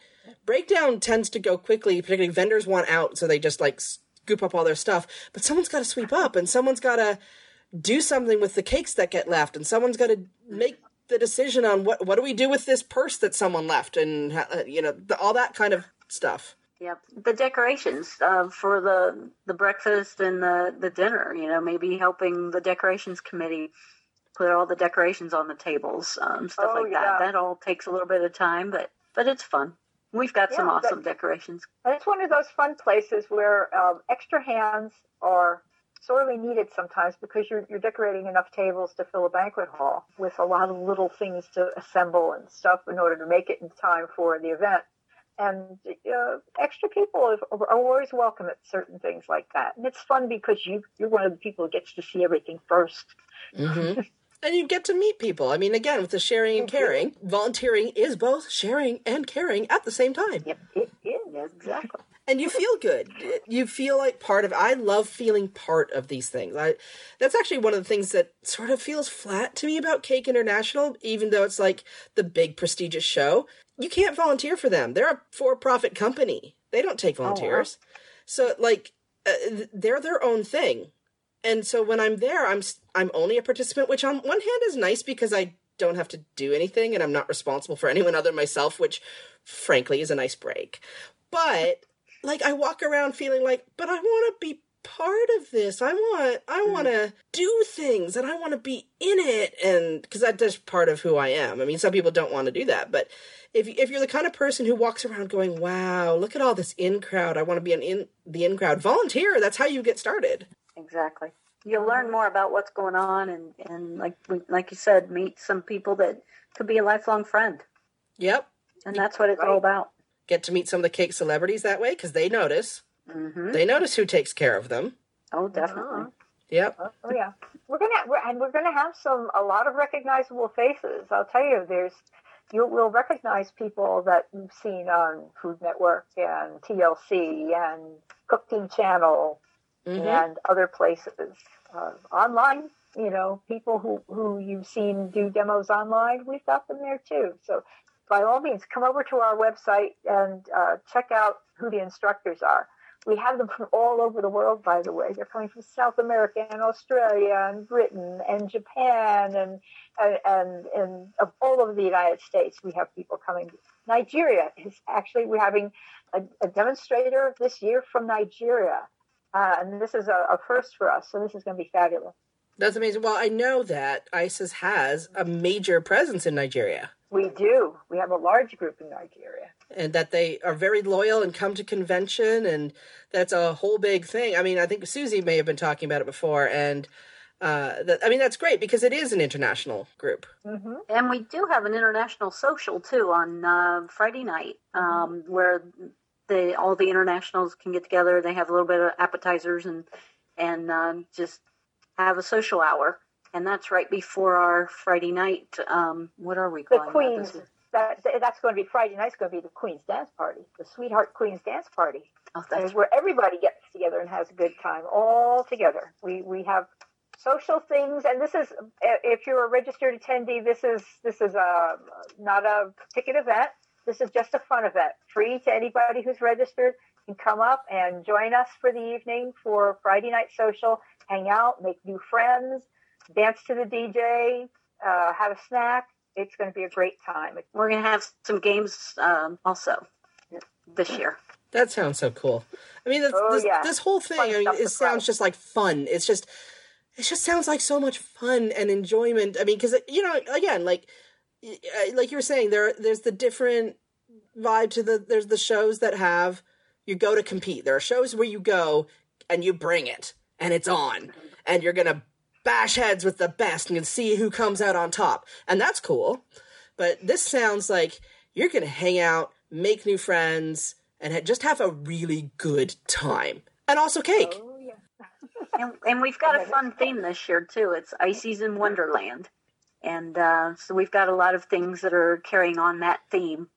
breakdown tends to go quickly, particularly vendors want out, so they just like scoop up all their stuff. But someone's got to sweep up, and someone's got to do something with the cakes that get left, and someone's got to make the decision on what what do we do with this purse that someone left, and uh, you know, the, all that kind of stuff. Yep, the decorations uh, for the the breakfast and the, the dinner. You know, maybe helping the decorations committee put all the decorations on the tables, um, stuff Oh, like yeah. that. That all takes a little bit of time, but but it's fun. We've got some Yeah, awesome but- decorations. And it's one of those fun places where um, extra hands are sorely needed sometimes because you're, you're decorating enough tables to fill a banquet hall with a lot of little things to assemble and stuff in order to make it in time for the event. And uh, extra people are always welcome at certain things like that. And it's fun because you, you're one of the people who gets to see everything first. Mm-hmm. And you get to meet people. I mean, again, with the sharing and caring, volunteering is both sharing and caring at the same time. Yep, it is. Exactly. And you feel good. You feel like part of, I love feeling part of these things. I, that's actually one of the things that sort of feels flat to me about Cake International, even though it's like the big prestigious show. You can't volunteer for them. They're a for-profit company. They don't take volunteers. Oh, wow. So like, uh, they're their own thing. And so when I'm there, I'm, I'm only a participant, which on one hand is nice because I don't have to do anything and I'm not responsible for anyone other than myself, which frankly is a nice break. But like, I walk around feeling like, but I want to be part of this. I want, I want to do things and I want to be in it. And because that's just part of who I am. I mean, some people don't want to do that, but if, if you're the kind of person who walks around going, wow, look at all this in crowd. I want to be an in the in crowd. Volunteer. That's how you get started. Exactly. You'll learn more about what's going on and, and like, like you said, meet some people that could be a lifelong friend. Yep. And that's what it's all about. Get to meet some of the cake celebrities that way because they notice. Mm-hmm. They notice who takes care of them. Oh, definitely. Uh-huh. Yep. Oh yeah, we're gonna we're, and we're gonna have some a lot of recognizable faces. I'll tell you, there's you will recognize people that you've seen on Food Network and T L C and Cooking Channel mm-hmm. and other places. Uh, online, you know, people who who you've seen do demos online, we've got them there too. So by all means, come over to our website and uh, check out who the instructors are. We have them from all over the world, by the way. They're coming from South America and Australia and Britain and Japan and and, and, and of all over the United States. We have people coming. Nigeria is actually, we're having a, a demonstrator this year from Nigeria. Uh, and this is a, a first for us, so this is going to be fabulous. That's amazing. Well, I know that ISIS has a major presence in Nigeria. We do. We have a large group in Nigeria. And that they are very loyal and come to convention, and that's a whole big thing. I mean, I think Susie may have been talking about it before, and uh, that, I mean, that's great because it is an international group. Mm-hmm. And we do have an international social, too, on uh, Friday night, um, mm-hmm. where they, all the internationals can get together. They have a little bit of appetizers and, and um, just have a social hour. And that's right before our Friday night. Um, what are we calling the Queens? That? That, that's going to be Friday night's going to be the Queen's Dance Party, the Sweetheart Queen's Dance Party. Oh, that's where everybody gets together and has a good time all together. We we have social things, and this is if you're a registered attendee, this is this is a not a ticket event. This is just a fun event, free to anybody who's registered. You can come up and join us for the evening for Friday night social, hang out, make new friends, dance to the D J, uh, have a snack. It's going to be a great time. We're going to have some games um, also this year. That sounds so cool. I mean, this, oh, this, yeah. this whole thing, Fun I mean, it sounds just like fun. It's just, it just sounds like so much fun and enjoyment. I mean, because, you know, again, like, like you were saying, there, there's the different vibe to the, there's the shows that have, you go to compete. There are shows where you go and you bring it and it's on and you're going to bash heads with the best and see who comes out on top. And that's cool. But this sounds like you're going to hang out, make new friends, and just have a really good time. And also cake. Oh, yeah. and, and we've got a fun theme this year, too. It's Ices in Wonderland. And uh, so we've got a lot of things that are carrying on that theme.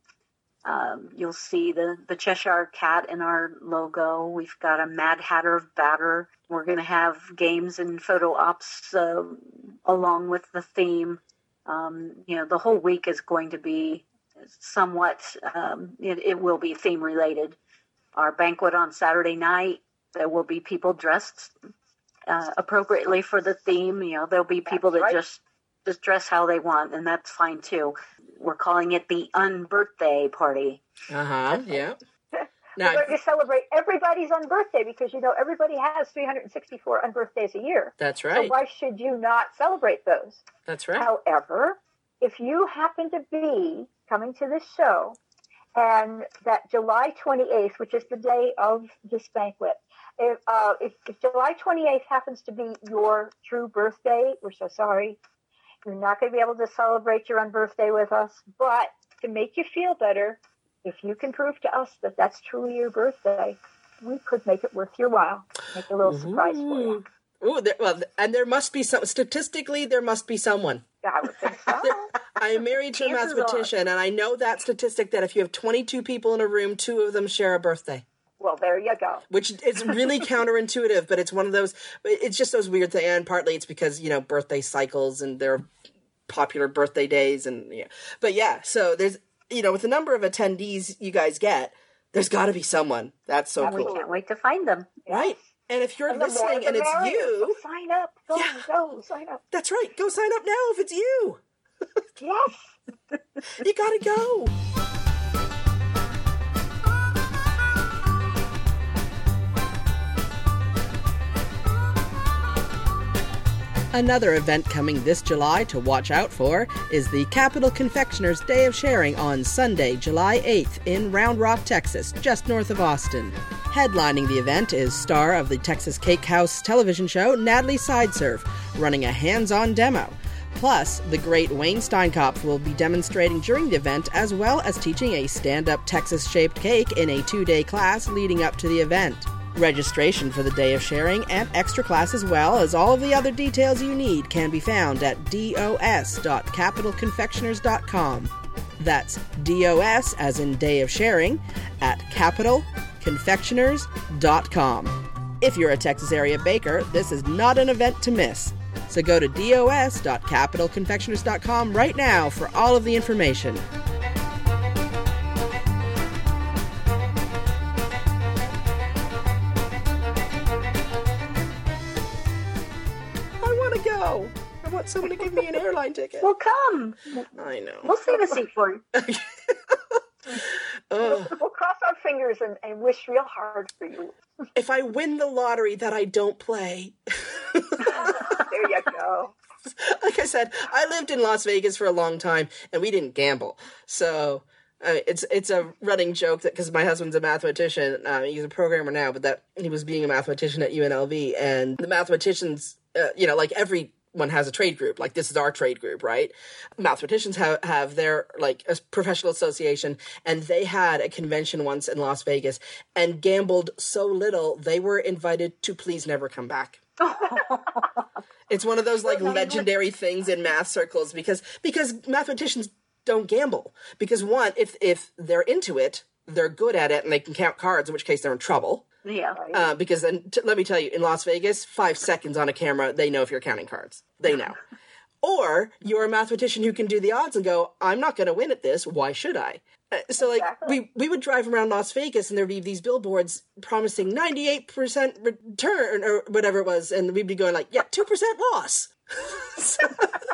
Um, you'll see the, the Cheshire Cat in our logo. We've got a Mad Hatter of Batter. We're going to have games and photo ops uh, along with the theme. Um, you know, the whole week is going to be somewhat, um, it, it will be theme related. Our banquet on Saturday night, there will be people dressed uh, appropriately for the theme. You know, there'll be people that's that right. just just dress how they want, and that's fine too. We're calling it the unbirthday party. Uh huh. Yeah. Now, we're going to celebrate everybody's unbirthday because, you know, everybody has three hundred sixty-four unbirthdays a year. That's right. So why should you not celebrate those? That's right. However, if you happen to be coming to this show and that July twenty-eighth, which is the day of this banquet, if, uh, if, if July twenty-eighth happens to be your true birthday, we're so sorry. You're not going to be able to celebrate your unbirthday with us, but to make you feel better, if you can prove to us that that's truly your birthday, we could make it worth your while. Make a little surprise for you. Ooh, there, well, and there must be some, statistically, there must be someone. I would think so. I am married to a mathematician, and I know that statistic that if you have twenty-two people in a room, two of them share a birthday. Well, there you go. Which is really counterintuitive, but it's one of those, it's just those weird things, and partly it's because, you know, birthday cycles, and there are popular birthday days, and, yeah. But yeah, so there's, you know, with the number of attendees you guys get, there's got to be someone. That's so and cool. We can't wait to find them. Right. And if you're and listening and it's merrier. you... So sign up. Go, yeah. go, sign up. That's right. Go sign up now if it's you. Yes. You got to go. Another event coming this July to watch out for is the Capital Confectioners Day of Sharing on Sunday, July eighth in Round Rock, Texas, just north of Austin. Headlining the event is star of the Texas Cake House television show, Natalie Sideserve, running a hands-on demo. Plus, the great Wayne Steinkopf will be demonstrating during the event as well as teaching a stand-up Texas-shaped cake in a two-day class leading up to the event. Registration for the Day of Sharing and extra class as well as all of the other details you need can be found at dos dot capital confectioners dot com. That's D O S as in Day of Sharing at capital confectioners dot com. If you're a Texas area baker, this is not an event to miss. So go to dos dot capital confectioners dot com right now for all of the information. Go. I want someone to give me an airline ticket. Well, come. I know. We'll save a seat for you. we'll, we'll cross our fingers and, and wish real hard for you. If I win the lottery that I don't play. There you go. Like I said, I lived in Las Vegas for a long time, and we didn't gamble. So uh, it's it's a running joke that because my husband's a mathematician, uh, he's a programmer now, but that he was being a mathematician at U N L V, and the mathematicians, uh, you know, like everyone has a trade group. Like this is our trade group, right? Mathematicians have have their like a professional association, and they had a convention once in Las Vegas and gambled so little they were invited to please never come back. It's one of those like legendary things in math circles because because mathematicians don't gamble because one, if if they're into it, they're good at it and they can count cards, in which case they're in trouble. Yeah. Uh, because then, t- let me tell you, in Las Vegas, five seconds on a camera, they know if you're counting cards. They know. Or you're a mathematician who can do the odds and go, I'm not going to win at this. Why should I? Uh, so, like, Exactly. we, we would drive around Las Vegas and there'd be these billboards promising ninety-eight percent return or whatever it was. And we'd be going like, yeah, two percent loss. so,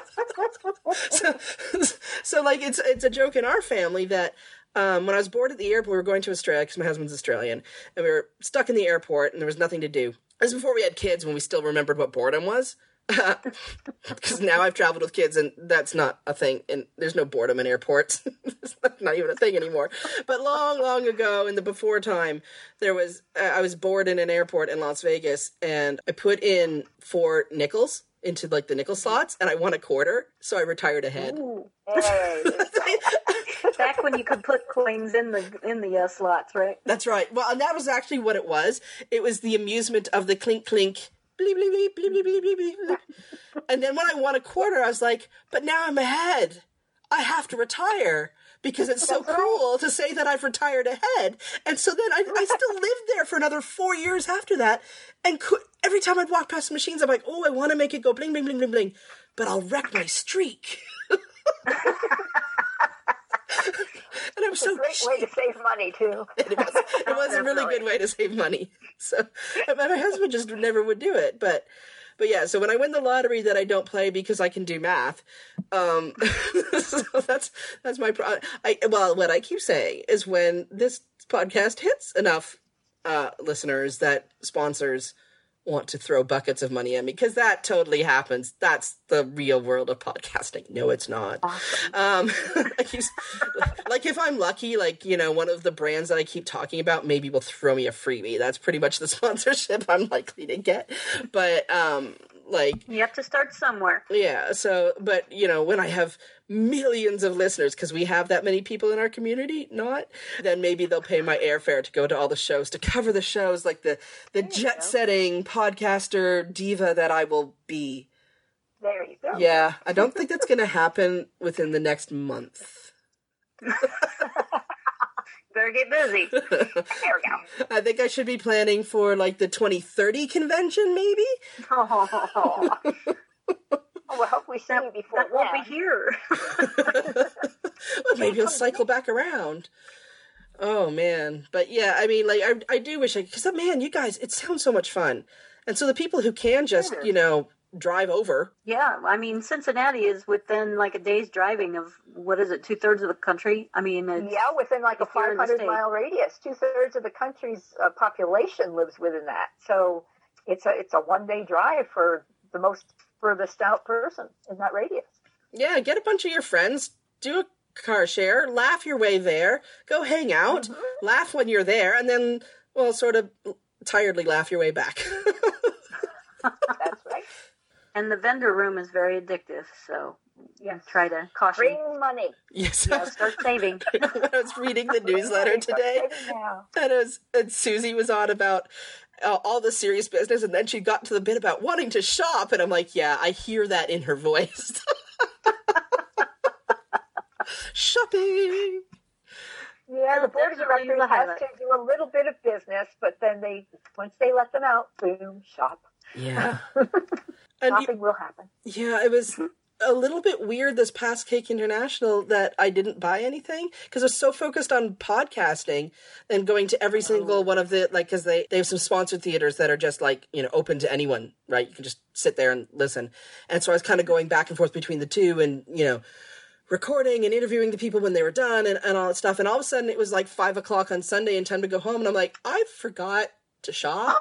so, so, like, it's it's a joke in our family that Um, when I was bored at the airport, we were going to Australia because my husband's Australian, and we were stuck in the airport, and there was nothing to do. This was before we had kids, when we still remembered what boredom was. Because now I've traveled with kids, and that's not a thing, and there's no boredom in airports. It's not even a thing anymore. But long, long ago, in the before time, there was uh, I was bored in an airport in Las Vegas, and I put in four nickels into, like, the nickel slots, and I won a quarter, so I retired ahead. Ooh, hey. Back when you could put coins in the in the uh, slots, right? That's right. Well, and that was actually what it was. It was the amusement of the clink clink, bleep bleep bleep bleep bleep bleep bleep bleep. And then when I won a quarter, I was like, but now I'm ahead. I have to retire because it's so cool to say that I've retired ahead. And so then I, I still lived there for another four years after that. And could, every time I'd walk past the machines, I'm like, oh, I want to make it go bling, bling, bling, bling, bling. But I'll wreck my streak. And I'm It's so a great way to save money, too. It was, it was a really good way to save money. So my husband just never would do it. But but yeah, so when I win the lottery that I don't play because I can do math, um, so that's that's my pro- I well, what I keep saying is when this podcast hits enough uh, listeners that sponsors want to throw buckets of money at me, because that totally happens. That's the real world of podcasting. No, it's not. Awesome. Um, like, you, like if I'm lucky, like, you know, one of the brands that I keep talking about maybe will throw me a freebie. That's pretty much the sponsorship I'm likely to get. But, um, like, you have to start somewhere. Yeah. So, but you know, when I have millions of listeners, because we have that many people in our community, not, then maybe they'll pay my airfare to go to all the shows, to cover the shows, like the, the jet setting podcaster diva that I will be. There you go. Yeah. I don't think that's going to happen within the next month. Better get busy. There we go. I think I should be planning for like the twenty thirty convention, maybe. Oh, well, hope we see that, you before that won't be here. Well, maybe he'll cycle back around. Oh man, but yeah, I mean, like, I I do wish I, because man, you guys, it sounds so much fun, and so the people who can just, you know, drive over. Yeah, I mean, Cincinnati is within like a day's driving of, what is it, two thirds of the country? I mean, it's, yeah, within like a five hundred mile radius. Two thirds of the country's uh, population lives within that. So it's a it's a one day drive for the most furthest out person in that radius. Yeah, get a bunch of your friends, do a car share, laugh your way there, go hang out, mm-hmm. laugh when you're there, and then, well, sort of tiredly laugh your way back. That's right. And the vendor room is very addictive, so yes. try to caution. Bring money. Yes. Yeah, start saving. I was reading the newsletter today, and, it was, and Susie was on about uh, all the serious business, and then she got to the bit about wanting to shop, and I'm like, yeah, I hear that in her voice. Shopping. Yeah, the board of directors has to do a little bit of business, but then they, once they let them out, boom, shop. Yeah. Shopping you, will happen. Yeah, it was a little bit weird this past Cake International that I didn't buy anything, because I was so focused on podcasting and going to every single one of the, like, because they, they have some sponsored theaters that are just, like, you know, open to anyone, right? You can just sit there and listen. And so I was kind of going back and forth between the two and, you know, recording and interviewing the people when they were done and, and all that stuff. And all of a sudden it was like five o'clock on Sunday and time to go home. And I'm like, I forgot to shop.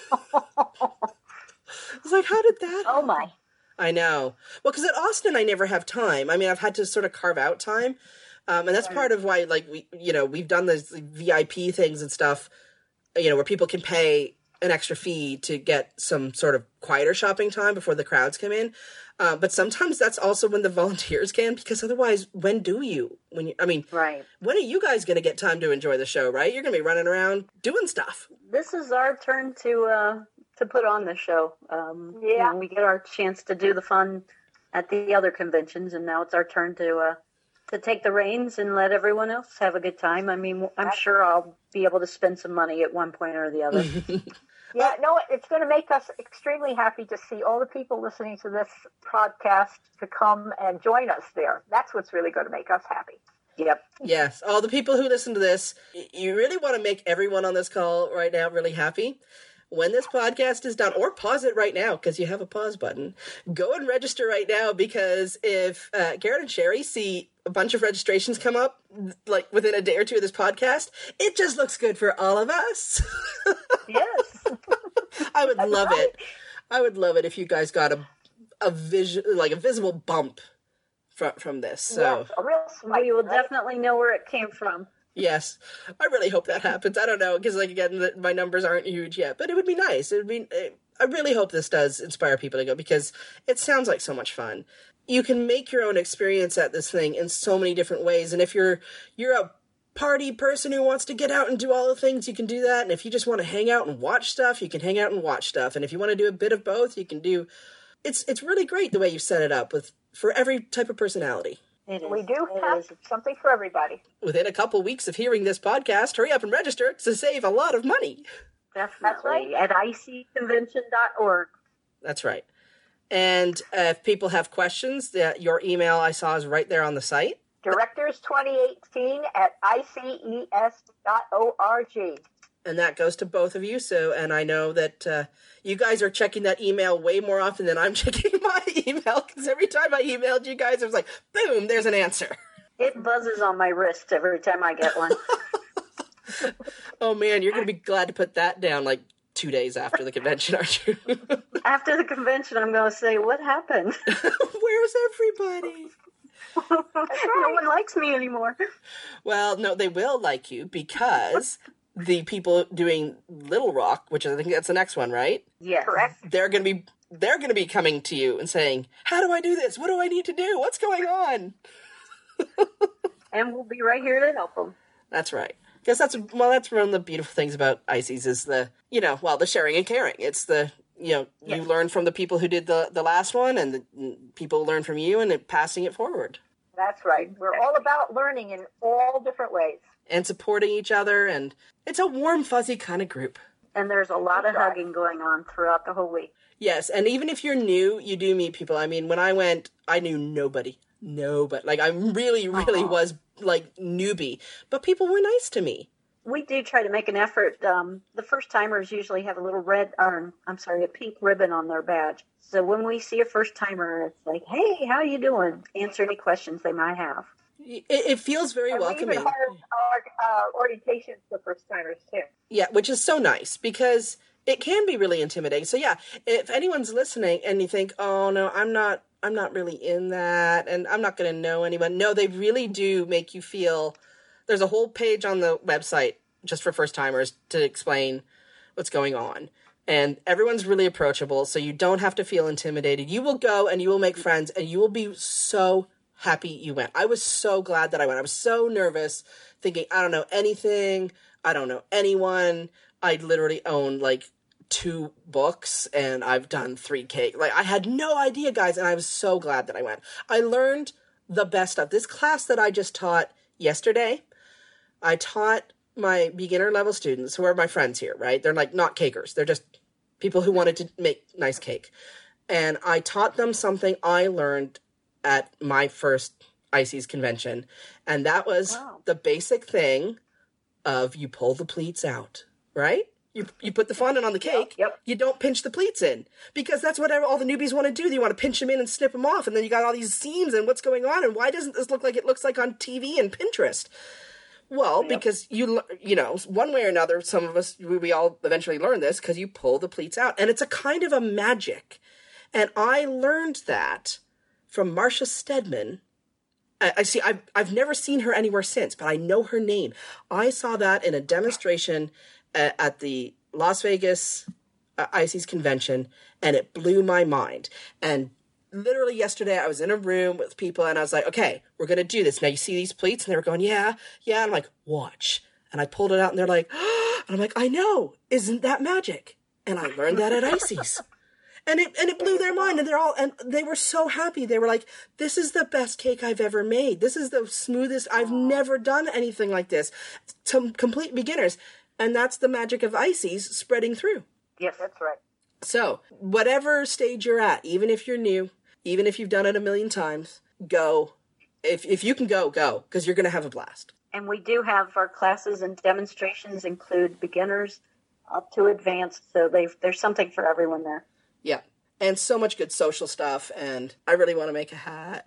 I was like, how did that Oh, my. I know. Well, because at Austin, I never have time. I mean, I've had to sort of carve out time. Um, and that's right. part of why, like, we, you know, we've done those V I P things and stuff, you know, where people can pay an extra fee to get some sort of quieter shopping time before the crowds come in. Uh, but sometimes that's also when the volunteers can, because otherwise, when do you? When you, I mean, right. when are you guys going to get time to enjoy the show, right? You're going to be running around doing stuff. This is our turn to uh, to put on the show. Um, yeah. You know, we get our chance to do the fun at the other conventions, and now it's our turn to uh, to take the reins and let everyone else have a good time. I mean, I'm sure I'll be able to spend some money at one point or the other. Yeah, no, it's going to make us extremely happy to see all the people listening to this podcast to come and join us there. That's what's really going to make us happy. Yep. Yes, all the people who listen to this, you really want to make everyone on this call right now really happy. When this podcast is done, or pause it right now because you have a pause button, go and register right now, because if uh, Garrett and Sherry see a bunch of registrations come up like within a day or two of this podcast, it just looks good for all of us. Yes. I would That's love right. it. I would love it if you guys got a a vision, like a visible bump from from this. So Yes, a real swipe, We will right? definitely know where it came from. yes, I really hope that happens. I don't know, because like again, the, my numbers aren't huge yet, but it would be nice. It would be. I really hope this does inspire people to go, because it sounds like so much fun. You can make your own experience at this thing in so many different ways, and if you're you're a party person who wants to get out and do all the things, you can do that. And if you just want to hang out and watch stuff, you can hang out and watch stuff. And if you want to do a bit of both, you can do. It's it's really great the way you set it up with for every type of personality. It is. We do It have is. something for everybody. Within a couple weeks of hearing this podcast, hurry up and register to save a lot of money. Definitely. right. At I C convention dot org. That's right. And uh, if people have questions, the, your email I saw is right there on the site. Directors twenty eighteen at I C E S dot org. And that goes to both of you. So, and I know that uh, you guys are checking that email way more often than I'm checking my email, because every time I emailed you guys, it was like, boom, there's an answer. It buzzes on my wrist every time I get one. Oh, man, you're going to be glad to put that down like two days after the convention, aren't you? After the convention, I'm going to say, what happened? Where's everybody? No one likes me anymore. Well, no, they will like you, because the people doing Little Rock, which I think that's the next one, right? Yes. Correct. They're going to be they're going to be coming to you and saying, "How do I do this? What do I need to do? What's going on?" And we'll be right here to help them. That's right. Because that's well, that's one of the beautiful things about I C E S is the you know, well, the sharing and caring. It's the you know, yes. You learn from the people who did the the last one, and the people learn from you, and it, passing it forward. That's right. We're all about learning in all different ways. And supporting each other, and it's a warm, fuzzy kind of group. And there's a lot of hugging going on throughout the whole week. Yes, and even if you're new, you do meet people. I mean, when I went, I knew nobody. Nobody. Like, I really, really uh-huh. was, like, newbie. But people were nice to me. We do try to make an effort. Um, the first-timers usually have a little red, or, I'm sorry, a pink ribbon on their badge. So when we see a first-timer, it's like, hey, how you doing? Answer any questions they might have. It, it feels very and welcoming. We even have our uh, orientations for first-timers, too. Yeah, which is so nice, because it can be really intimidating. So, yeah, if anyone's listening and you think, oh, no, I'm not I'm not really in that, and I'm not going to know anyone. No, they really do make you feel... There's a whole page on the website just for first-timers to explain what's going on. And everyone's really approachable, so you don't have to feel intimidated. You will go, and you will make friends, and you will be so happy you went. I was so glad that I went. I was so nervous, thinking, I don't know anything. I don't know anyone. I literally own, like, two books, and I've done three cake. Like, I had no idea, guys, and I was so glad that I went. I learned the best stuff. This class that I just taught yesterday, I taught my beginner level students, who are my friends here, right? They're, like, not cakers. They're just people who wanted to make nice cake. And I taught them something I learned at my first I C E S convention, and that was wow. the basic thing of you pull the pleats out, right? You you put the fondant on the cake, yep, yep. You don't pinch the pleats in, because that's what all the newbies want to do. They want to pinch them in and snip them off, and then you got all these seams, and what's going on, and why doesn't this look like it looks like on T V and Pinterest? Well, yep. because you you know, one way or another, some of us, we, we all eventually learn this, because you pull the pleats out, and it's a kind of a magic. And I learned that from Marcia Stedman. I, I see, I've, I've never seen her anywhere since, but I know her name. I saw that in a demonstration at, at the Las Vegas uh, I C E S convention, and it blew my mind. And literally yesterday, I was in a room with people, and I was like, okay, we're going to do this. Now, you see these pleats? And they were going, yeah, yeah. And I'm like, watch. And I pulled it out, and they're like, oh, and I'm like, I know. Isn't that magic? And I learned that at I C E S. And it and it blew their mind, and they're all and they were so happy. They were like, "This is the best cake I've ever made. This is the smoothest. I've never done anything like this." To complete beginners, and that's the magic of I C E S spreading through. Yes, that's right. So, whatever stage you're at, even if you're new, even if you've done it a million times, go. If if you can go, go, because you're going to have a blast. And we do have our classes and demonstrations include beginners up to advanced, so they there's something for everyone there. Yeah, and so much good social stuff, and I really want to make a hat.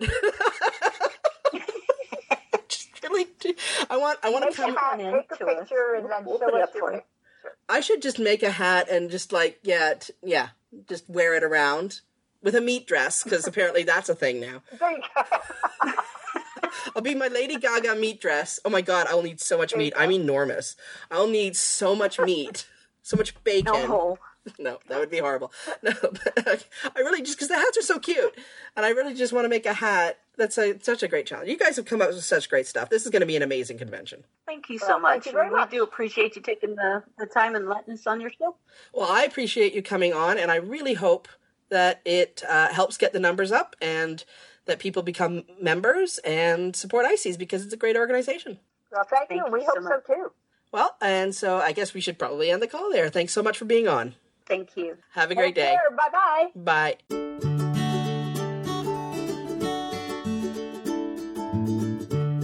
Just really, do, I want, I want make to come hat, in take a to picture, us. and then We'll show put it us up your for you. picture. I should just make a hat and just like, yeah, t- yeah, just wear it around with a meat dress, because apparently that's a thing now. There you go. I'll be my Lady Gaga meat dress. Oh my God, I'll need so much meat. I'm enormous. I'll need so much meat, so much bacon. No. No, that would be horrible. No, but I really just, because the hats are so cute, and I really just want to make a hat. That's a, such a great challenge. You guys have come up with such great stuff. This is going to be an amazing convention. Thank you so well, much. Thank you very we much. do appreciate you taking the, the time and letting us on your show. Well, I appreciate you coming on, and I really hope that it uh, helps get the numbers up and that people become members and support I C E S, because it's a great organization. Well, thank, thank you. you We so hope much. so, too. Well, and so I guess we should probably end the call there. Thanks so much for being on. Thank you. Have a great Take day. care. Bye-bye. Bye.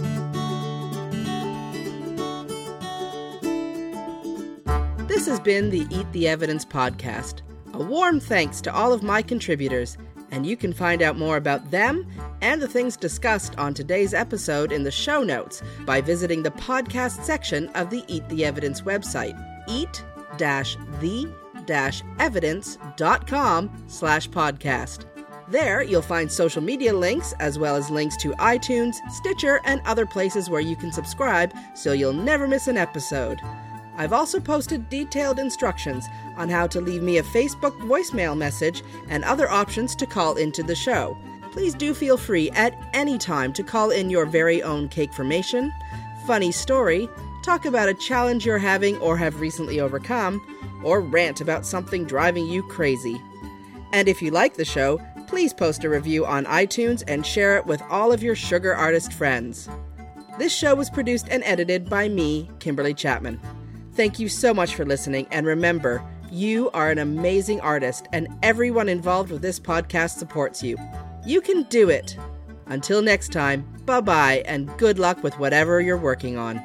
This has been the Eat the Evidence podcast. A warm thanks to all of my contributors, and you can find out more about them and the things discussed on today's episode in the show notes by visiting the podcast section of the Eat the Evidence website, eat the evidence dot com slash podcast. There, you'll find social media links, as well as links to iTunes, Stitcher, and other places where you can subscribe so you'll never miss an episode. I've also posted detailed instructions on how to leave me a Facebook voicemail message and other options to call into the show. Please do feel free at any time to call in your very own cake formation, funny story, talk about a challenge you're having or have recently overcome, or rant about something driving you crazy. And if you like the show, please post a review on iTunes and share it with all of your sugar artist friends. This show was produced and edited by me, Kimberly Chapman. Thank you so much for listening, and remember, you are an amazing artist, and everyone involved with this podcast supports you. You can do it! Until next time, bye-bye, and good luck with whatever you're working on.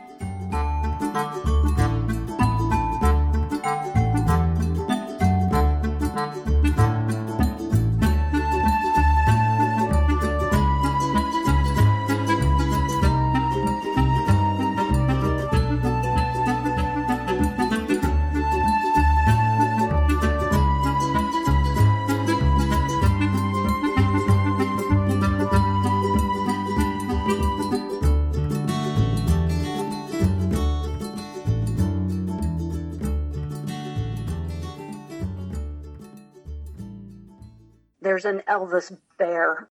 There's an Elvis bear